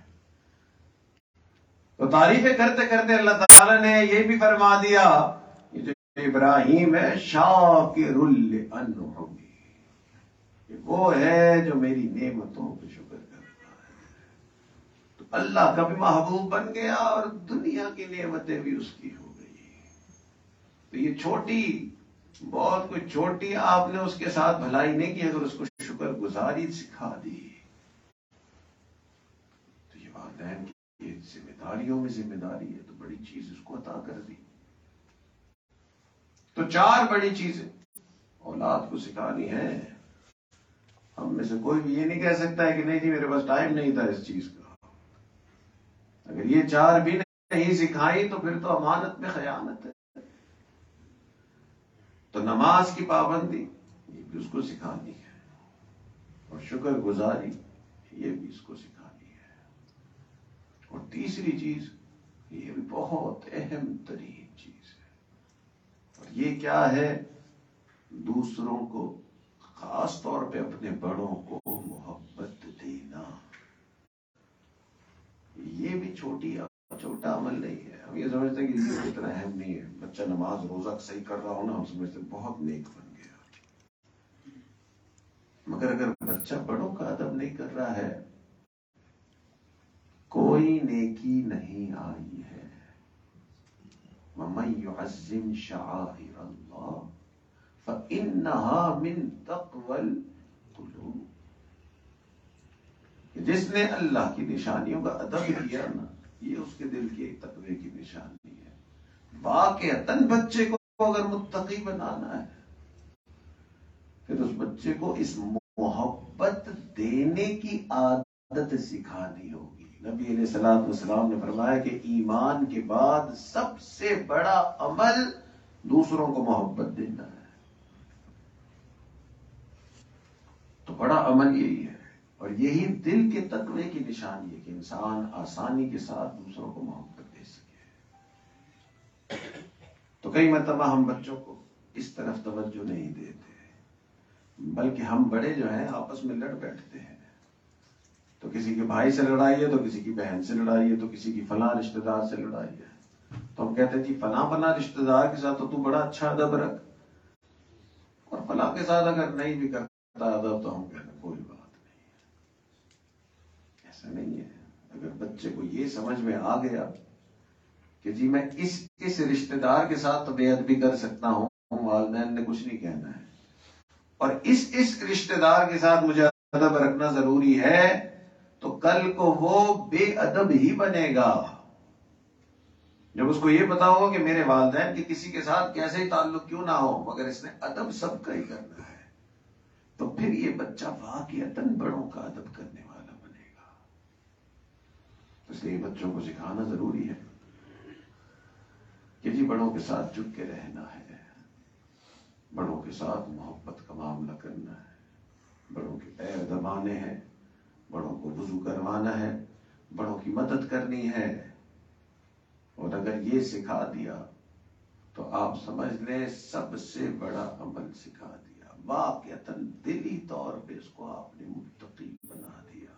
تو تعریفیں کرتے کرتے اللہ تعالیٰ نے یہ بھی فرما دیا کہ جو ابراہیم ہے شاکر لانعمی، وہ ہے جو میری نعمتوں پہ شکر کرتا ہے. تو اللہ کا بھی محبوب بن گیا اور دنیا کی نعمتیں بھی اس کی ہو گئی. تو یہ چھوٹی بہت کوئی چھوٹی آپ نے اس کے ساتھ بھلائی نہیں کی، اگر اس کو شکر گزاری سکھا دی تو یہ والدین کی ذمہ داریوں میں ذمہ داری ہے تو بڑی چیز اس کو عطا کر دی. تو چار بڑی چیزیں اولاد کو سکھانی ہے. ہم میں سے کوئی بھی یہ نہیں کہہ سکتا ہے کہ نہیں جی میرے پاس ٹائم نہیں تھا اس چیز کا. اگر یہ چار بھی نہیں سکھائی تو پھر تو امانت میں خیانت ہے. تو نماز کی پابندی یہ بھی اس کو سکھانی ہے، اور شکر گزاری یہ بھی اس کو سکھانی ہے. اور تیسری چیز یہ بھی بہت اہم ترین چیز ہے، اور یہ کیا ہے؟ دوسروں کو، خاص طور پہ اپنے بڑوں کو محبت دینا. یہ بھی چھوٹی چھوٹا عمل نہیں ہے. ہم یہ سمجھتے ہیں کہ یہ اتنا اہم نہیں ہے. بچہ نماز روزہ صحیح کر رہا ہو نا، ہم سمجھتے ہیں بہت نیک بن گیا. مگر اگر بچہ بڑوں کا ادب نہیں کر رہا ہے، کوئی نیکی نہیں آئی ہے. وَمَن يُعَظِّمْ شَعَائِرَ اللَّهِ فَإِنَّهَا مِن تَقْوَى الْقُلُوبِ. جس نے اللہ کی نشانیوں کا ادب کیا نا، یہ اس کے دل کی ایک تقوی کی نشانی ہے. واقعتاً بچے کو اگر متقی بنانا ہے، پھر اس بچے کو اس محبت دینے کی عادت سکھانی ہوگی. نبی علیہ الصلوۃ والسلام نے فرمایا کہ ایمان کے بعد سب سے بڑا عمل دوسروں کو محبت دینا ہے. تو بڑا عمل یہی ہے، اور یہی دل کے تقوی کی نشانی ہے کہ انسان آسانی کے ساتھ دوسروں کو محبت دے سکے. تو کئی مرتبہ ہم بچوں کو اس طرف توجہ نہیں دیتے، بلکہ ہم بڑے جو ہیں آپس میں لڑ بیٹھتے ہیں. تو کسی کے بھائی سے لڑائی ہے، تو کسی کی بہن سے لڑائی ہے، تو کسی کی فلاں رشتہ دار سے لڑائی ہے. تو ہم کہتے ہیں جی فلاں فلاں رشتہ دار کے ساتھ تو تو بڑا اچھا ادب رکھ، اور فلاں کے ساتھ اگر نہیں بھی کرتا ادب تو ہم کہتے ہیں کوئی بات نہیں. ایسا نہیں ہے. اگر بچے کو یہ سمجھ میں آ گیا کہ جی میں اس اس رشتہ دار کے ساتھ تو بے ادبی کر سکتا ہوں، والدین نے کچھ نہیں کہنا ہے، اور اس اس رشتہ دار کے ساتھ مجھے ادب رکھنا ضروری ہے، تو کل کو وہ بے ادب ہی بنے گا. جب اس کو یہ پتا ہوگا کہ میرے والدین کے کسی کے ساتھ کیسے ہی تعلق کیوں نہ ہو، مگر اس نے ادب سب کا ہی کرنا ہے، تو پھر یہ بچہ واقعتاً بڑوں کا ادب کرنے والا بنے گا. اس لیے بچوں کو سکھانا ضروری ہے کہ جی بڑوں کے ساتھ جھک کے رہنا ہے، بڑوں کے ساتھ محبت کا معاملہ کرنا ہے، بڑوں کے پیر دبانے ہیں، بڑوں کو وضو کروانا ہے، بڑوں کی مدد کرنی ہے. اور اگر یہ سکھا دیا تو آپ سمجھ لیں سب سے بڑا عمل سکھا دیا. واقعتاً دلی طور پہ اس کو آپ نے متقی بنا دیا.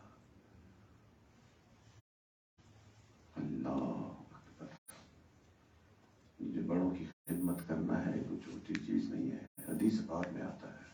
اللہ اکبر. جو بڑوں کی خدمت کرنا ہے کوئی چھوٹی چیز نہیں ہے. حدیث پاک میں آتا ہے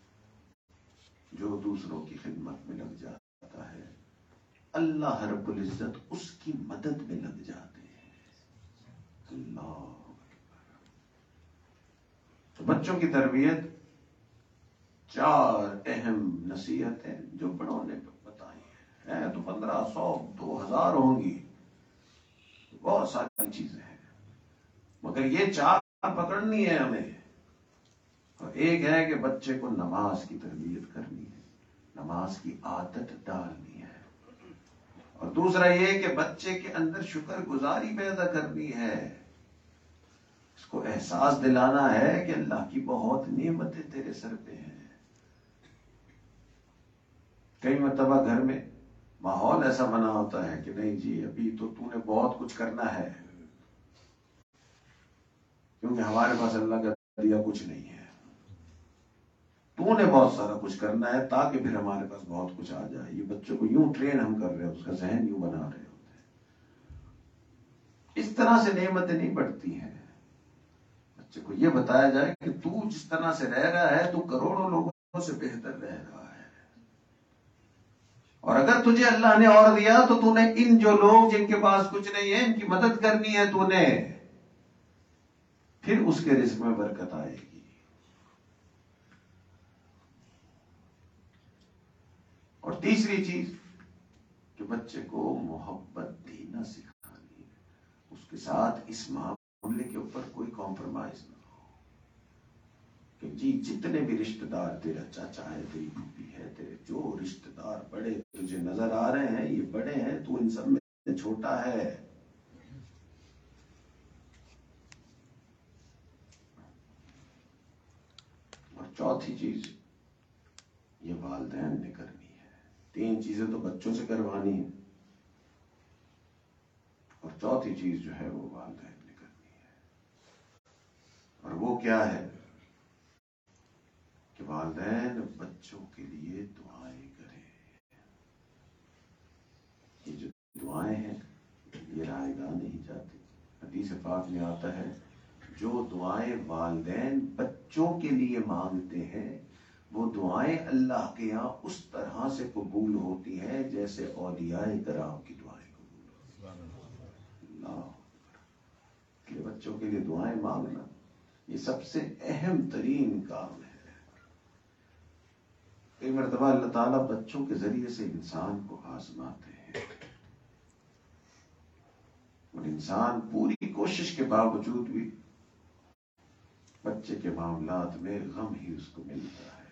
جو دوسروں کی خدمت میں لگ جاتا ہے اللہ رب العزت اس کی مدد میں لگ جاتے ہیں. اللہ اکبر. تو بچوں کی تربیت چار اہم نصیحتیں جو بڑوں نے بتائی ہیں تو پندرہ سو دو ہزار ہوں گی، بہت ساری چیزیں ہیں، مگر یہ چار پکڑنی ہے ہمیں. اور ایک ہے کہ بچے کو نماز کی تربیت کرنی ہے، نماز کی عادت ڈالنی ہے. اور دوسرا یہ کہ بچے کے اندر شکر گزاری پیدا کرنی ہے، اس کو احساس دلانا ہے کہ اللہ کی بہت نعمتیں تیرے سر پہ ہیں. کئی مرتبہ گھر میں ماحول ایسا بنا ہوتا ہے کہ نہیں جی ابھی تو تو نے بہت کچھ کرنا ہے، کیونکہ ہمارے پاس اللہ کا دیا کچھ نہیں ہے، تو نے بہت سارا کچھ کرنا ہے تاکہ پھر ہمارے پاس بہت کچھ آ جائے. یہ بچوں کو یوں ٹرین ہم کر رہے ہیں، اس کا ذہن یوں بنا رہے ہوتے ہیں. اس طرح سے نعمتیں نہیں بڑھتی ہیں. بچے کو یہ بتایا جائے کہ تو جس طرح سے رہ رہا ہے تو کروڑوں لوگوں سے بہتر رہ رہا ہے، اور اگر تجھے اللہ نے اور دیا تو تو نے ان جو لوگ جن کے پاس کچھ نہیں ہے ان کی مدد کرنی ہے، تو نے پھر اس کے رزق میں برکت آئے گی. اور تیسری چیز کہ بچے کو محبت دینا سکھا. ساتھ اس معاملے کے اوپر کوئی کمپرومائز نہ ہو کہ جی جتنے بھی رشتہ دار، تیرا چاچا ہے، تیری پھوپھی ہے، تیرے جو رشتہ دار بڑے تجھے نظر آ رہے ہیں یہ بڑے ہیں، تو ان سب میں چھوٹا ہے. اور چوتھی چیز یہ والدین نے کرنی ہے. تین چیزیں تو بچوں سے کروانی ہے، اور چوتھی چیز جو ہے وہ والدین نے کرنی ہے. اور وہ کیا ہے کہ والدین بچوں کے لیے دعائیں کریں. یہ جو دعائیں ہیں یہ رائے گاہ نہیں جاتی. حدیث پاک میں آتا ہے جو دعائیں والدین بچوں کے لیے مانگتے ہیں وہ دعائیں اللہ کے یہاں اس طرح سے قبول ہوتی ہیں جیسے اولیاء کرام کی دعائیں قبول ہوتی ہیں. اللہ کہ بچوں کے لیے دعائیں مانگنا یہ سب سے اہم ترین کام ہے. ایک مرتبہ اللہ تعالیٰ بچوں کے ذریعے سے انسان کو آزماتے ہیں، اور انسان پوری کوشش کے باوجود بھی بچے کے معاملات میں غم ہی اس کو ملتا ہے.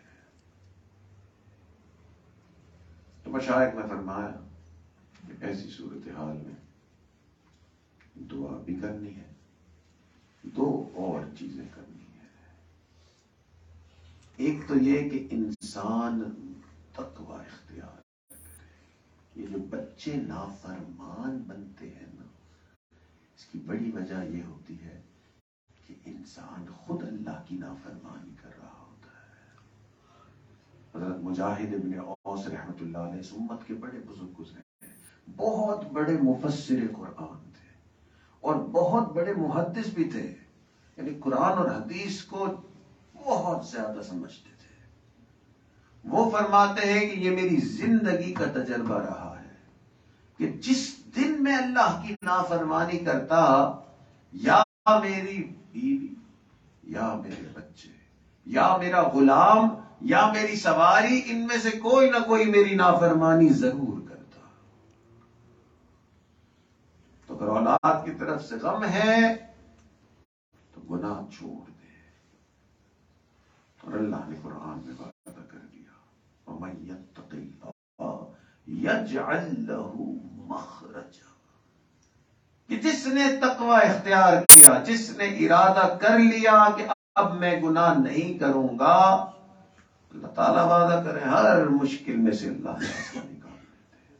تو مشائخ نے فرمایا کہ ایسی صورتحال میں دعا بھی کرنی ہے، دو اور چیزیں کرنی ہے. ایک تو یہ کہ انسان تقوی اختیار کرے. یہ جو بچے نافرمان بنتے ہیں نا، اس کی بڑی وجہ یہ ہوتی ہے کہ انسان خود اللہ کی نافرمانی کر رہا ہوتا ہے. حضرت مجاہد ابن اوس رحمۃ اللہ علیہ اس امت کے بڑے بزرگ گزرے ہیں، بہت بڑے مفسر قرآن تھے اور بہت بڑے محدث بھی تھے. یعنی قرآن اور حدیث کو بہت زیادہ سمجھتے تھے. وہ فرماتے ہیں کہ یہ میری زندگی کا تجربہ رہا ہے کہ جس دن میں اللہ کی نافرمانی کرتا، یا میری بیوی یا میرے بچے یا میرا غلام یا میری سواری، ان میں سے کوئی نہ کوئی میری نافرمانی ضرور کرتا. تو اگر اولاد کی طرف سے غم ہے تو گناہ چھوڑ دے. اور اللہ نے قرآن میں وعدہ کر دیا وَمَن يَتَّقِ اللَّهَ يَجْعَلْ لَهُ مَخْرَجًا، کہ جس نے تقوی اختیار کیا، جس نے ارادہ کر لیا کہ اب میں گناہ نہیں کروں گا، اللہ تعالیٰ وعدہ کرے ہر مشکل میں سے اللہ راستہ نکال دیتے ہیں.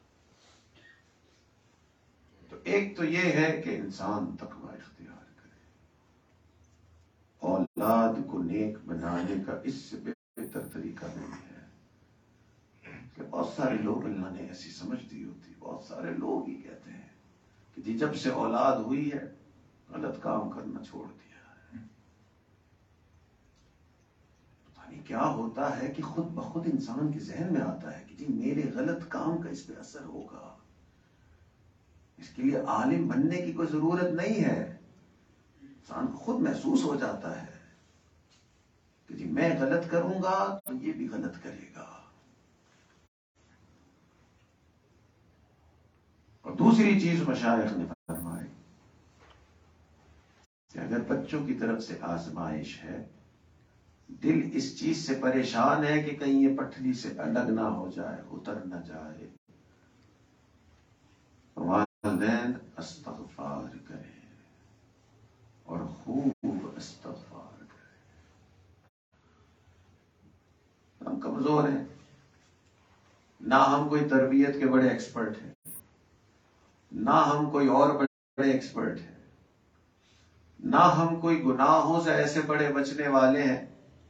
تو ایک تو یہ ہے کہ انسان تقوی اختیار کرے. اولاد کو نیک بنانے کا اس سے بہتر طریقہ نہیں ہے کہ بہت سارے لوگ اللہ نے ایسی سمجھ دی ہوتی. بہت سارے لوگ ہی کہتے ہیں کہ جی جب سے اولاد ہوئی ہے غلط کام کرنا چھوڑ دیا ہے. پتہ نہیں کیا ہوتا ہے کہ خود بخود انسان کے ذہن میں آتا ہے کہ جی میرے غلط کام کا اس پہ اثر ہوگا. اس کے لیے عالم بننے کی کوئی ضرورت نہیں ہے. انسان کو خود محسوس ہو جاتا ہے کہ جی میں غلط کروں گا تو یہ بھی غلط کرے گا. اور دوسری چیز مشائخ نے فرمائی کہ اگر بچوں کی طرف سے آزمائش ہے، دل اس چیز سے پریشان ہے کہ کہیں یہ پٹھلی سے الگ نہ ہو جائے، اتر نہ جائے، والدین استغفار کریں اور خوب استغفار کریں. ہم کمزور ہیں، نہ ہم کوئی تربیت کے بڑے ایکسپرٹ ہیں، نہ ہم کوئی اور بڑے ایکسپرٹ ہیں، نہ ہم کوئی گناہوں سے ایسے بڑے بچنے والے ہیں.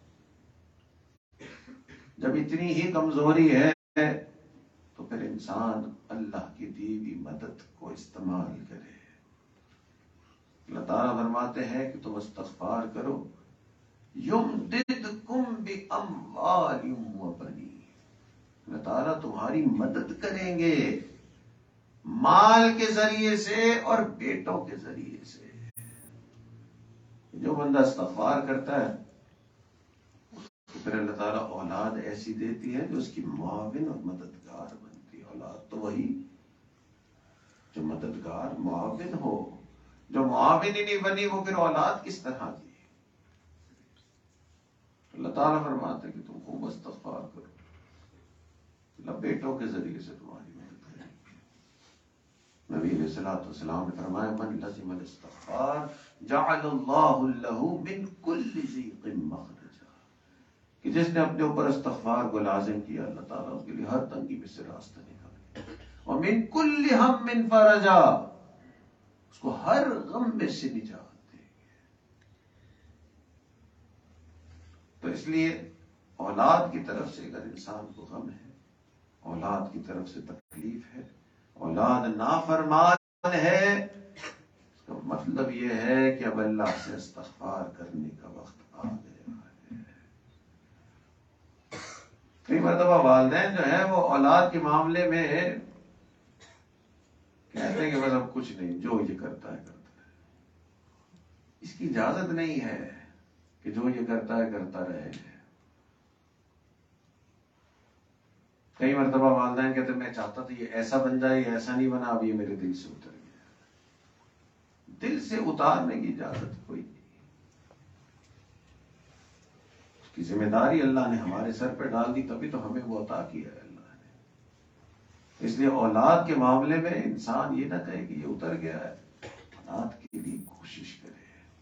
جب اتنی ہی کمزوری ہے تو پھر انسان اللہ کی دی ہوئی مدد کو استعمال کرے. اللہ تعالیٰ فرماتے ہیں کہ تم استغفار کرو، یمددکم باموال وبنین، اللہ تعالیٰ تمہاری مدد کریں گے مال کے ذریعے سے اور بیٹوں کے ذریعے سے. جو بندہ استغفار کرتا ہے تو پھر اللہ تعالیٰ اولاد ایسی دیتی ہے جو اس کی معاون اور مددگار بنتی ہے. اولاد تو وہی جو مددگار معاون ہو، جو معاون ہی نہیں بنی وہ پھر اولاد کس طرح دی؟ اللہ تعالیٰ فرماتے ہیں کہ تم خوب استغفار کرو، اللہ بیٹوں کے ذریعے سے تمہاری مدد کرے گی۔ نبی علیہ الصلوۃ والسلام نے فرمایا من لزم الاستغفار جعل اللہ لہ من کل ضیق مخرجا، کہ جس نے اپنے اوپر استغفار کو لازم کیا اللہ تعالیٰ اس کے لیے ہر تنگی میں سے راستہ نکالے، اور من کل ہم من فرجا، اس کو ہر غم میں سے نجات دے گی۔ تو اس لیے اولاد کی طرف سے اگر انسان کو غم ہے، اولاد کی طرف سے تکلیف ہے، اولاد نافرمان ہے، اس کا مطلب یہ ہے کہ اب اللہ سے استغفار کرنے کا وقت آ گیا ہے۔ کئی مرتبہ والدین جو ہے وہ اولاد کے معاملے میں کہتے ہیں کہ بس اب کچھ نہیں، جو یہ کرتا ہے کرتا ہے۔ اس کی اجازت نہیں ہے کہ جو یہ کرتا ہے کرتا رہے۔ کئی مرتبہ والدین کہتے ہیں میں چاہتا تھا یہ ایسا بن جائے، یہ ایسا نہیں بنا، اب یہ میرے دل سے اتر گیا۔ دل سے اتارنے کی اجازت کوئی نہیں، اس کی ذمہ داری اللہ نے ہمارے سر پہ ڈال دی، تبھی تو ہمیں وہ عطا کیا ہے اللہ نے۔ اس لیے اولاد کے معاملے میں انسان یہ نہ کہے کہ یہ اتر گیا ہے، اولاد کے لیے کوشش کرے،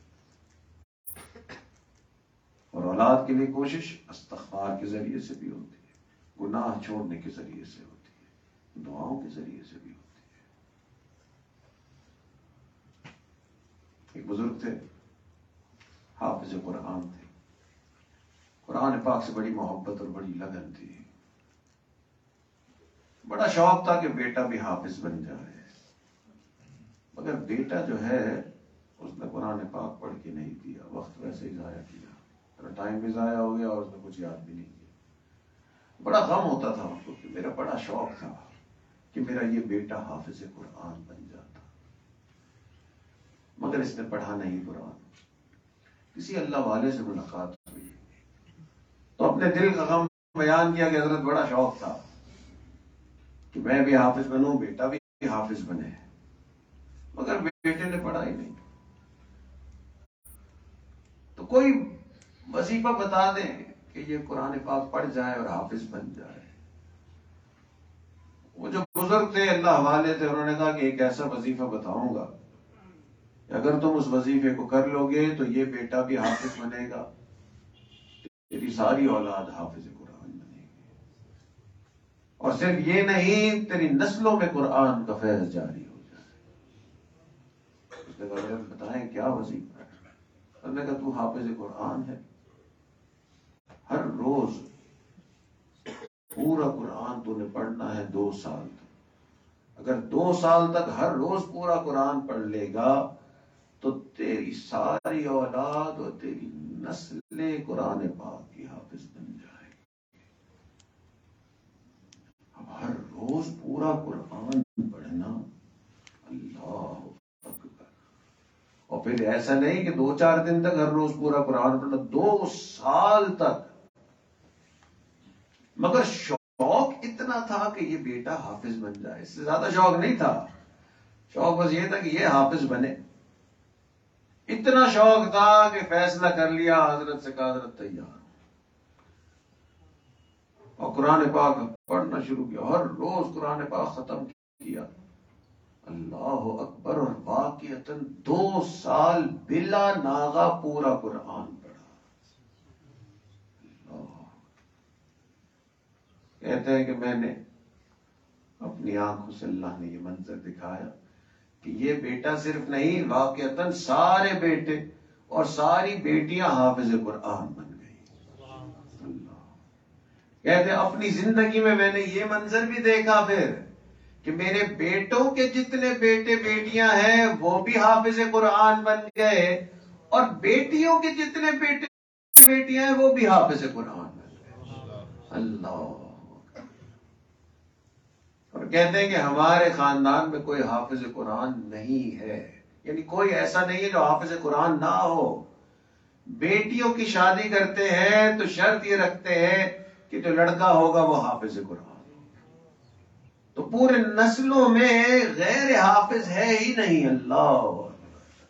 اور اولاد کے لیے کوشش استغفار کے ذریعے سے بھی ہوتی ہے، گناہ چھوڑنے کے ذریعے سے ہوتی ہے، دعاؤں کے ذریعے سے بھی ہوتی ہے۔ ایک بزرگ تھے، حافظ قرآن تھے، قرآن پاک سے بڑی محبت اور بڑی لگن تھی، بڑا شوق تھا کہ بیٹا بھی حافظ بن جائے، مگر بیٹا جو ہے اس نے قرآن پاک پڑھ کے نہیں دیا، وقت ویسے ہی ضائع کیا، ٹائم بھی ضائع ہو گیا اور اس نے کچھ یاد بھی نہیں کیا۔ بڑا غم ہوتا تھا ان کو کہ میرا بڑا شوق تھا کہ میرا یہ بیٹا حافظ قرآن بن جاتا، مگر اس نے پڑھا نہیں قرآن۔ کسی اللہ والے سے ملاقات ہوئی تو اپنے دل کا غم بیان کیا کہ حضرت بڑا شوق تھا کہ میں بھی حافظ بنوں، بیٹا بھی حافظ بنے، مگر بیٹے نے پڑھا ہی نہیں۔ تو کوئی وظیفہ بتا دیں کہ یہ قرآن پاک پڑھ جائے اور حافظ بن جائے۔ وہ جو بزرگ تھے اللہ والے تھے، انہوں نے کہا کہ ایک ایسا وظیفہ بتاؤں گا کہ اگر تم اس وظیفے کو کر لو گے تو یہ بیٹا بھی حافظ بنے گا، تیری ساری اولاد حافظ قرآن بنے گی، اور صرف یہ نہیں تیری نسلوں میں قرآن کا فیض جاری ہو جائے۔ اس نے کہا بتائیں کیا وظیفہ ہے؟ اس نے کہا تو حافظ قرآن ہے، ہر روز پورا قرآن تو نے پڑھنا ہے دو سال تک، اگر دو سال تک ہر روز پورا قرآن پڑھ لے گا تو تیری ساری اولاد اور تیری نسل قرآن پاک کی حافظ بن جائے گی۔ اب ہر روز پورا قرآن پڑھنا، اللہ اکبر، اور پھر ایسا نہیں کہ دو چار دن تک ہر روز پورا قرآن پڑھنا، دو سال تک۔ مگر شوق اتنا تھا کہ یہ بیٹا حافظ بن جائے، اس سے زیادہ شوق نہیں تھا، شوق بس یہ تھا کہ یہ حافظ بنے۔ اتنا شوق تھا کہ فیصلہ کر لیا، حضرت سے کہا حضرت تیار، اور قرآن پاک پڑھنا شروع کیا، ہر روز قرآن پاک ختم کیا۔ اللہ اکبر، اور واقعتاً دو سال بلا ناغہ پورا قرآن پڑھا۔ کہتے ہیں کہ میں نے اپنی آنکھوں سے اللہ نے یہ منظر دکھایا کہ یہ بیٹا صرف نہیں، واقعتاً سارے بیٹے اور ساری بیٹیاں حافظ قرآن بن گئی۔ اللہ کہتے ہیں اپنی زندگی میں میں نے یہ منظر بھی دیکھا پھر کہ میرے بیٹوں کے جتنے بیٹے بیٹیاں ہیں وہ بھی حافظ قرآن بن گئے، اور بیٹیوں کے جتنے بیٹے بیٹیاں ہیں وہ بھی حافظ قرآن بن گئے۔ اللہ، اور کہتے ہیں کہ ہمارے خاندان میں کوئی حافظ قرآن نہیں ہے، یعنی کوئی ایسا نہیں ہے جو حافظ قرآن نہ ہو۔ بیٹیوں کی شادی کرتے ہیں تو شرط یہ رکھتے ہیں کہ جو لڑکا ہوگا وہ حافظ قرآن ہو، تو پورے نسلوں میں غیر حافظ ہے ہی نہیں۔ اللہ،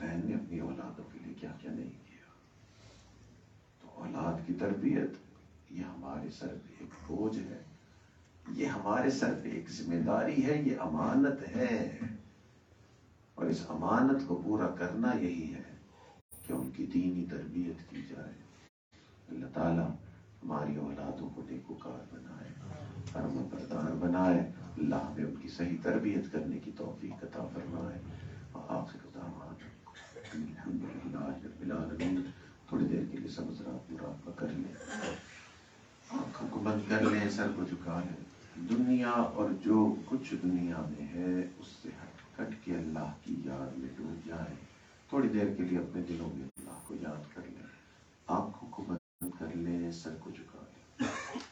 والدین نے اپنی اولادوں کے لیے کیا کیا نہیں کیا. تو اولاد کی تربیت یہ ہمارے سر پہ ایک بوجھ ہے، یہ ہمارے سر پہ ایک ذمہ داری ہے، یہ امانت ہے. اور اس امانت کو پورا کرنا یہی ہے کہ ان کی دینی تربیت کی جائے. اللہ تعالیٰ ہماری اولادوں کو نیکوکار بنائے، فرما بردار بنائے. اللہ ہمیں ان کی صحیح تربیت کرنے کی توفیق عطا فرمائے. آخر دعوانا الحمدللہ رب العالمین. تھوڑی دیر کے لیے سب حضرات مراقبہ کر لیں، آنکھوں کو بند کر لیں، سر کو جھکا لیں. دنیا اور جو کچھ دنیا میں ہے اس سے ہٹ کٹ کے اللہ کی یاد میں ڈوب جائیں. تھوڑی دیر کے لیے اپنے دلوں میں اللہ کو یاد کر لیں، آنکھوں کو بند کر لیں، سر کو جھکا لیں.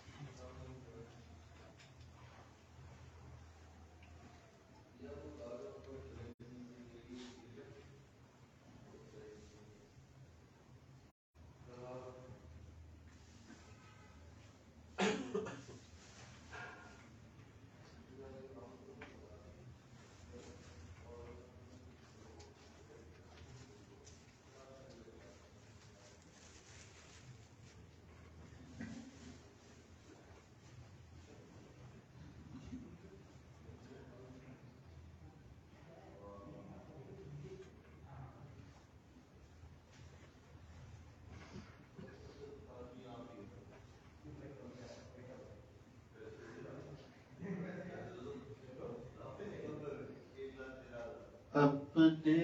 اپنے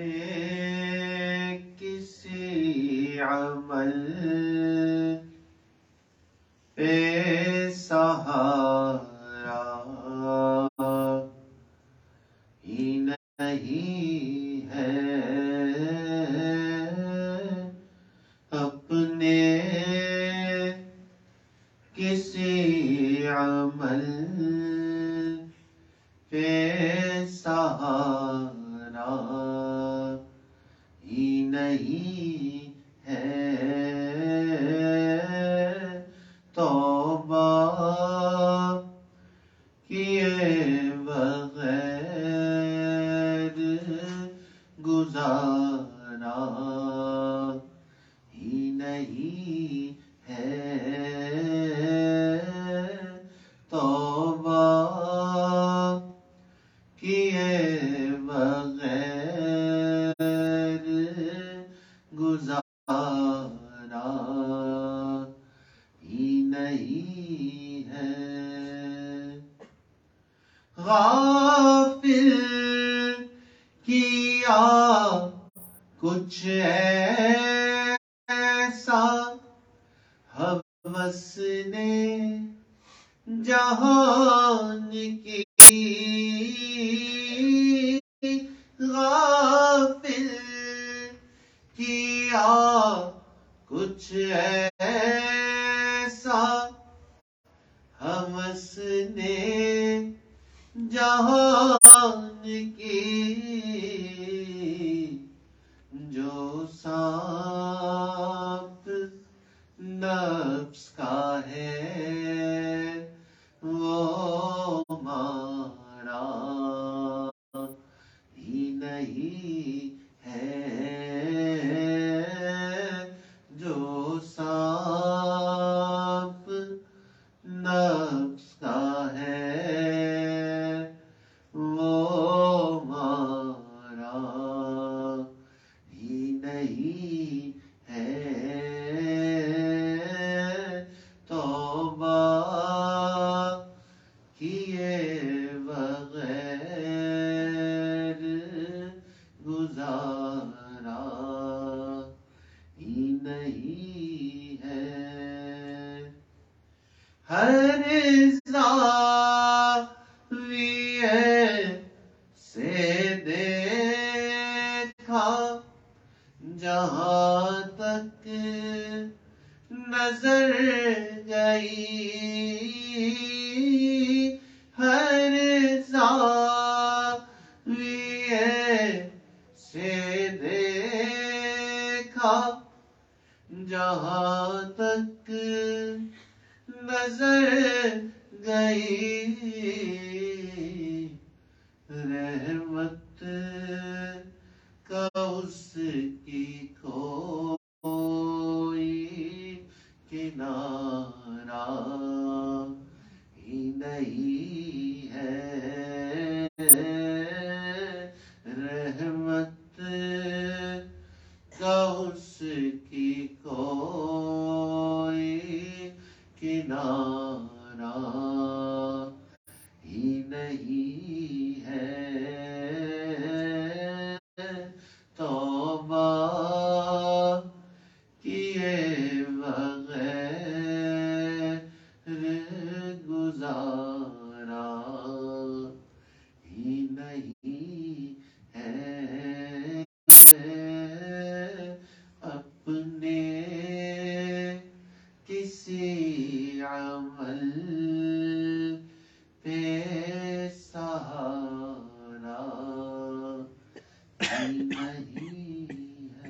کسی عمل پہ سہارا ہی نہیں ہے، اپنے کسی عمل پہ سہارا ہی نہیں ہے. توبہ کیے بغیر گزارا ہی نہیں ہے. توبہ کیے بغیر گزارا ہی نہیں ہے. غافل کیا کچھ ایسا ہوس نے جہان کی، غافل کیا کچھ ایسا ہوس نے جہان کی، جو سانپ نفس کا ہے وہ مارا ہی نہیں ہے. جو سانپ نفس کا ہے وہ مارا ہی نہیں ہے. توبہ کیے بغیر گزارا ہی نہیں ہے. ہر زاویے سے دیکھا جہاں تک نظر گئی، ہر زاویے سے دیکھا جہاں تک نظر گئی، رحمت کا اس رحمت کا اس کی کوئی کنارہ ہی نہیں ہے توبہ کیے بغیر گزارا ہی نہیں ہے اپنے کسی عمل پہ سہارا ہی نہیں ہے.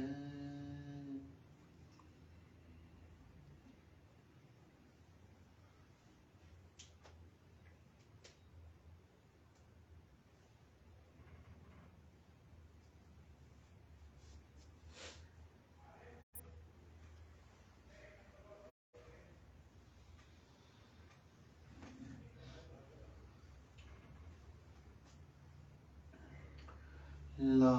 لا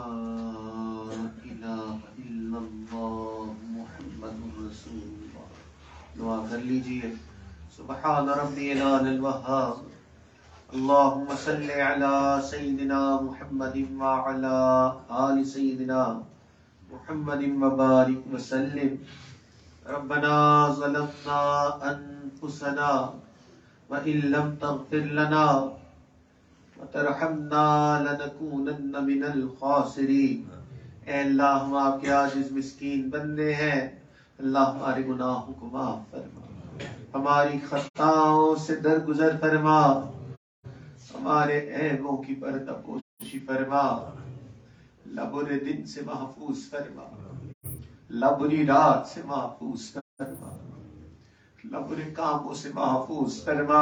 الہ الا اللہ محمد رسول اللہ. دعا کر لیجئے. سبحان ربی العلی الوہاب. اللہم صلی علی سیدنا محمد وعلی آل سیدنا محمد وبارک وسلم. ربنا ظلمنا انفسنا وإن لم تغفر لنا وترحمنا لنکونن من الخاسرین. اے اللہ ہم آپ کے عاجز مسکین بندے ہیں. اللہ ہمارے گناہوں کو معاف فرما, ہماری خطاؤں سے درگزر فرما, ہمارے عیبوں کی پردہ پوشی فرما, اللہ برے دن سے محفوظ فرما, اللہ بری رات سے محفوظ فرما, اللہ برے کاموں سے محفوظ فرما.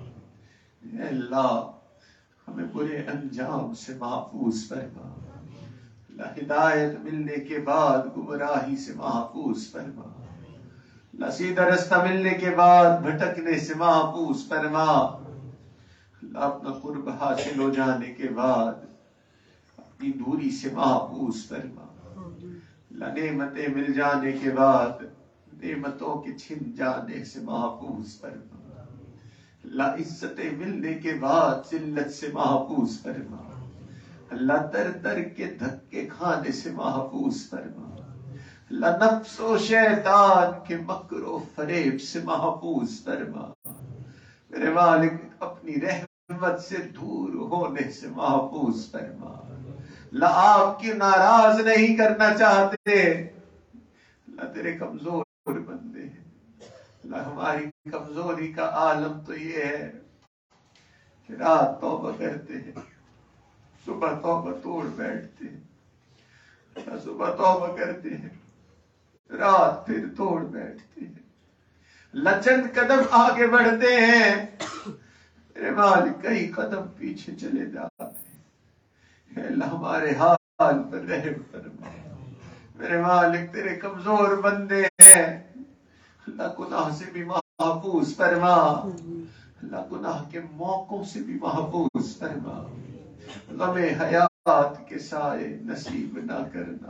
اے اللہ ہمیں برے انجام سے محفوظ فرما. اللہ ہدایت ملنے کے بعد گمراہی سے محفوظ فرما. اللہ سیدھا رستہ ملنے کے بعد بھٹکنے سے محفوظ فرما. اللہ اپنا قرب حاصل ہو جانے کے بعد اپنی دوری سے محفوظ فرما. اللہ نعمتیں مل جانے کے بعد نعمتوں کے چھن جانے سے محفوظ فرما. اللہ عزتیں ملنے کے بعد ذلت سے محفوظ فرما. اللہ در در کے دھکے کھانے سے محفوظ فرما. اللہ نفس و شیطان کے مکر و فریب سے محفوظ فرما. میرے مالک اپنی رحمت سے دور ہونے سے محفوظ فرما. اللہ آپ کی ناراض نہیں کرنا چاہتے. اللہ تیرے کمزور بندے ہیں. اللہ ہماری کمزوری کا عالم تو یہ ہے کہ رات توبہ کرتے ہیں, صبح توبہ توڑ بیٹھتے ہیں. اللہ صبح توبہ کرتے ہیں, رات پھر توڑ بیٹھتے ہیں. اللہ چند قدم آگے بڑھتے ہیں, میرے مالک کئی قدم پیچھے چلے جاتے ہیں. اے اللہ ہمارے حال پر رحم فرما. میرے مالک تیرے کمزور بندے ہیں. اللہ گناہ سے بھی محفوظ فرما. اللہ گناہ کے موقعوں سے بھی محفوظ فرما. غم حیات کے سائے نصیب نہ کرنا.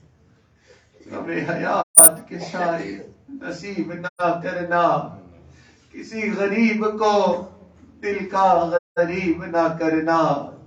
غم حیات کے سائے نصیب نہ کرنا. کسی غریب کو دل کا غریب نہ کرنا.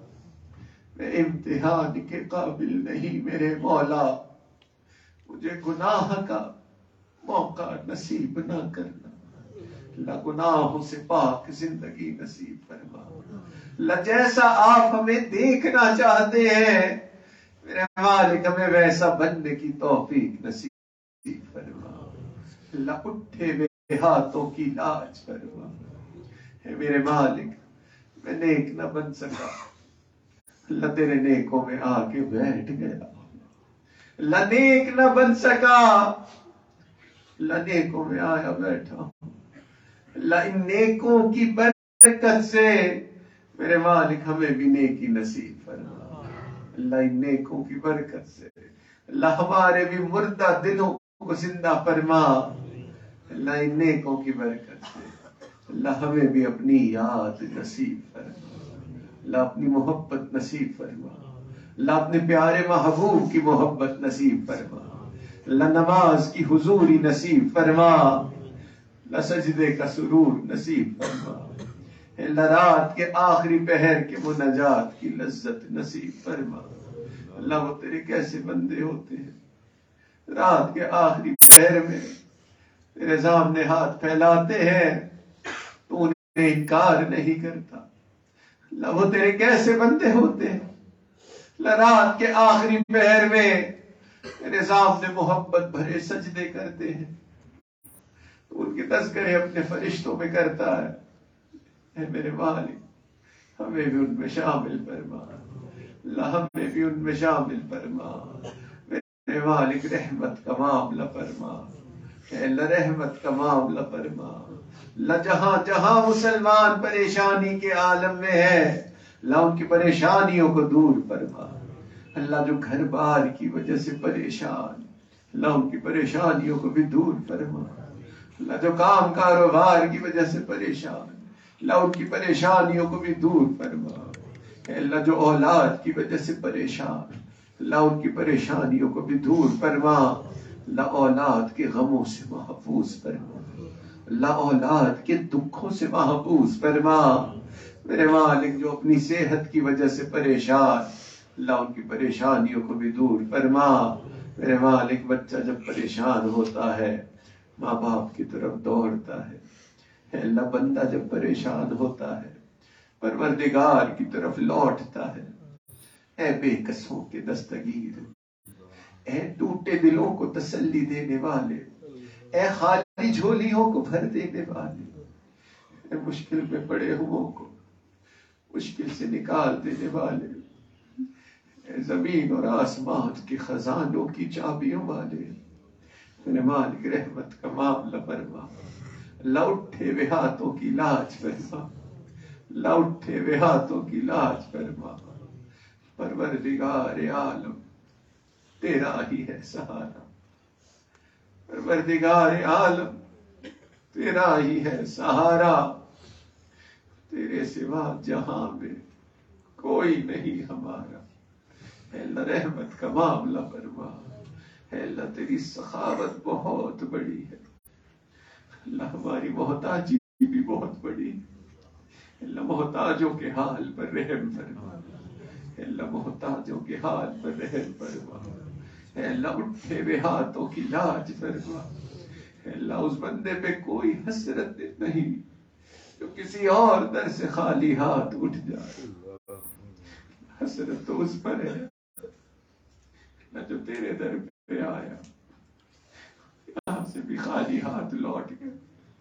میں امتحان کے قابل نہیں میرے مولا, مجھے گناہ کا موقع نصیب نہ کرنا. اللہ گناہوں سے پاک زندگی نصیب فرما. اللہ جیسا آپ ہمیں دیکھنا چاہتے ہیں میرے مالک ہمیں ویسا بننے کی توفیق نصیب فرما. اللہ اٹھے ہوئے ہاتھوں کی لاج فرما. اے میرے مالک میں نیک نہ بن سکا, اللہ تیرے نیکوں میں آ کے بیٹھ گیا. اللہ نیک نہ بن سکا, اللہ نیکوں میں آیا بیٹھا ہوں. اللہ ان نیکوں کی برکت سے میرے مالک ہمیں بھی نیکی نصیب فرما. اللہ ان نیکوں کی برکت سے اللہ ہمارے بھی مردہ دلوں کو زندہ فرما. اللہ ان نیکوں کی برکت سے اللہ ہمیں بھی اپنی یاد نصیب فرما. اللہ اپنی محبت نصیب فرما، اللہ اپنے پیارے محبوب کی محبت نصیب فرما، اللہ نماز کی حضوری نصیب فرما، اللہ سجدے کا سرور نصیب فرما، اللہ رات کے آخری پہر کے مناجات کی لذت نصیب فرما۔ اللہ وہ تیرے کیسے بندے ہوتے ہیں، رات کے آخری پہر میں تیرے سامنے ہاتھ پھیلاتے ہیں تو انہیں انکار نہیں کرتا۔ اللہ وہ تیرے کیسے بندے ہوتے ہیں، اللہ رات کے آخری پہر میں تیرے سامنے محبت بھرے سجدے کرتے ہیں تو ان کے تذکرے اپنے فرشتوں میں کرتا ہے۔ اے میرے مالک ہمیں بھی ان میں شامل فرما، اللہ ہمیں بھی ان میں شامل فرما، میرے مالک رحمت کا معاملہ فرما، اے اللہ رحمت کا معاملہ فرما۔ اللہ جہاں جہاں مسلمان پریشانی کے عالم میں ہے اللہ ان کی پریشانیوں کو دور فرما۔ اللہ جو گھر بار کی وجہ سے پریشان اللہ ان کی پریشانیوں کو بھی دور فرما۔ اللہ جو کام کاروبار کی وجہ سے پریشان اللہ ان کی پریشانیوں کو بھی دور فرما۔ اے اللہ جو اولاد کی وجہ سے پریشان اللہ ان کی پریشانیوں کو بھی دور فرما۔ اللہ اولاد کے غموں سے محفوظ فرما، اللہ اولاد کے دکھوں سے محفوظ فرما۔ میرے مالک جو اپنی صحت کی وجہ سے پریشان اللہ ان کی پریشانیوں کو بھی دور فرما۔ میرے مالک بچہ جب پریشان ہوتا ہے ماں باپ کی طرف دوڑتا ہے، اے اللہ بندہ جب پریشان ہوتا ہے پروردگار کی طرف لوٹتا ہے۔ اے بے کسوں کے دستگیر، اے ٹوٹے دلوں کو تسلی دینے والے، اے خالی جھولیوں کو بھر دینے والے، اے مشکل میں پڑے ہوں کو مشکل سے نکال دینے والے، اے زمین اور آسمان کے خزانوں کی چابیوں والے، میرے مالک رحمت کا معاملہ فرما۔ اللہ اٹھے ہوئے ہاتھوں کی لاج فرما، اللہ اٹھے ہوئے ہاتھوں کی لاج فرما۔ پروردگار عالم تیرا ہی ہے سہارا، پروردگار عالم تیرا ہی ہے سہارا، تیرے سوا جہاں میں کوئی نہیں ہمارا۔ اے اللہ رحمت کا معاملہ فرما، اے اللہ تیری سخاوت بہت بڑی ہے، اللہ ہماری محتاجی بھی بہت بڑی ہے، اللہ محتاجوں کے حال پر رحم فرما، اے اللہ محتاجوں کے حال پر رحم فرما، اے اللہ اٹھے ہوئے ہاتھوں کی لاج فرما۔ اے اللہ اس بندے پہ کوئی حسرت نہیں جو کسی اور در سے خالی ہاتھ اٹھ جائے، حسرت تو اس پر ہے نہ جو تیرے در پہ آیا یہاں سے بھی خالی ہاتھ لوٹ گئے،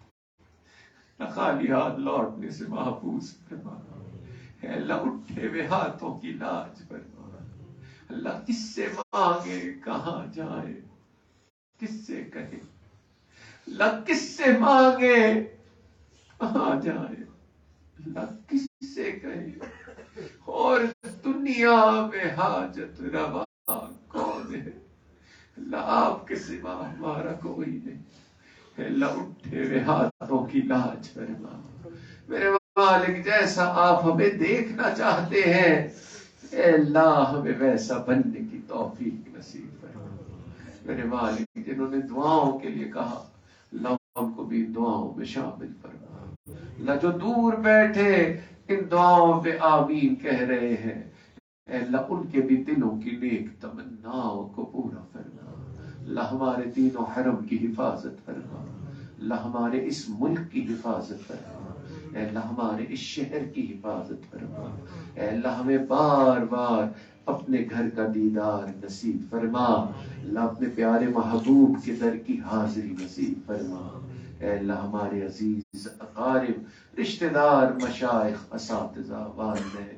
نہ خالی ہاتھ لوٹنے سے محفوظ فرما۔ اے اللہ اٹھے ہوئے ہاتھوں کی لاج فرما، اللہ کس سے مانگے کہاں جائے، کس سے کہے اللہ کس سے مانگے کہاں جائے، اللہ کس سے کہے اور دنیا میں حاجت روا کون ہے، اللہ آپ کے سوا ہمارا کوئی نہیں۔ اے اللہ اٹھے ہوئے ہاتھوں کی لاج فرما، میرے مالک جیسا آپ ہمیں دیکھنا چاہتے ہیں اے اللہ ہمیں ویسا بننے کی توفیق نصیب فرما۔ میرے مالک جنہوں نے دعاؤں کے لیے کہا اللہ ہم کو بھی دعاؤں میں شامل فرما، اللہ جو دور بیٹھے ان دعاؤں پہ آمین کہہ رہے ہیں اے اللہ ان کے بھی دلوں کی نیک تمناؤں کو پورا فرما۔ اللہ ہمارے دین و حرم کی حفاظت فرما، اللہ ہمارے اس ملک کی حفاظت فرما، اے اللہ ہمارے اس شہر کی حفاظت فرما، اے اللہ ہمیں بار بار اپنے گھر کا دیدار نصیب فرما، اللہ اپنے پیارے محبوب کے در کی حاضری نصیب فرما، اے اللہ ہمارے عزیز اقارب رشتہ دار مشائخ اساتذہ والدین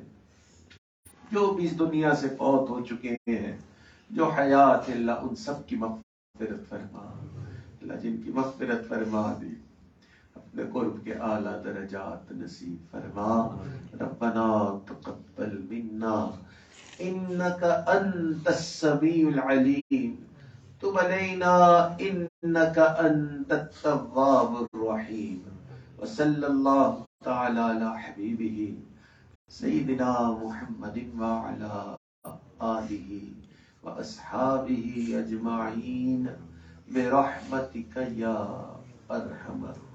جو بھی اس دنیا سے فوت ہو چکے ہیں جو حیات اللہ ان سب کی مغفرت فرما، اللہ جن کی مغفرت فرما دی اپنے قرب کے اعلیٰ درجات نصیب فرما۔ ربنا تقبل منا انك انت السميع العليم تب علينا انك انت التواب الرحيم وصلى الله تعالى على حبيبه سیدنا محمد وعلى آلہ وأصحابہ اجمعین برحمتک یا ارحم الراحمین.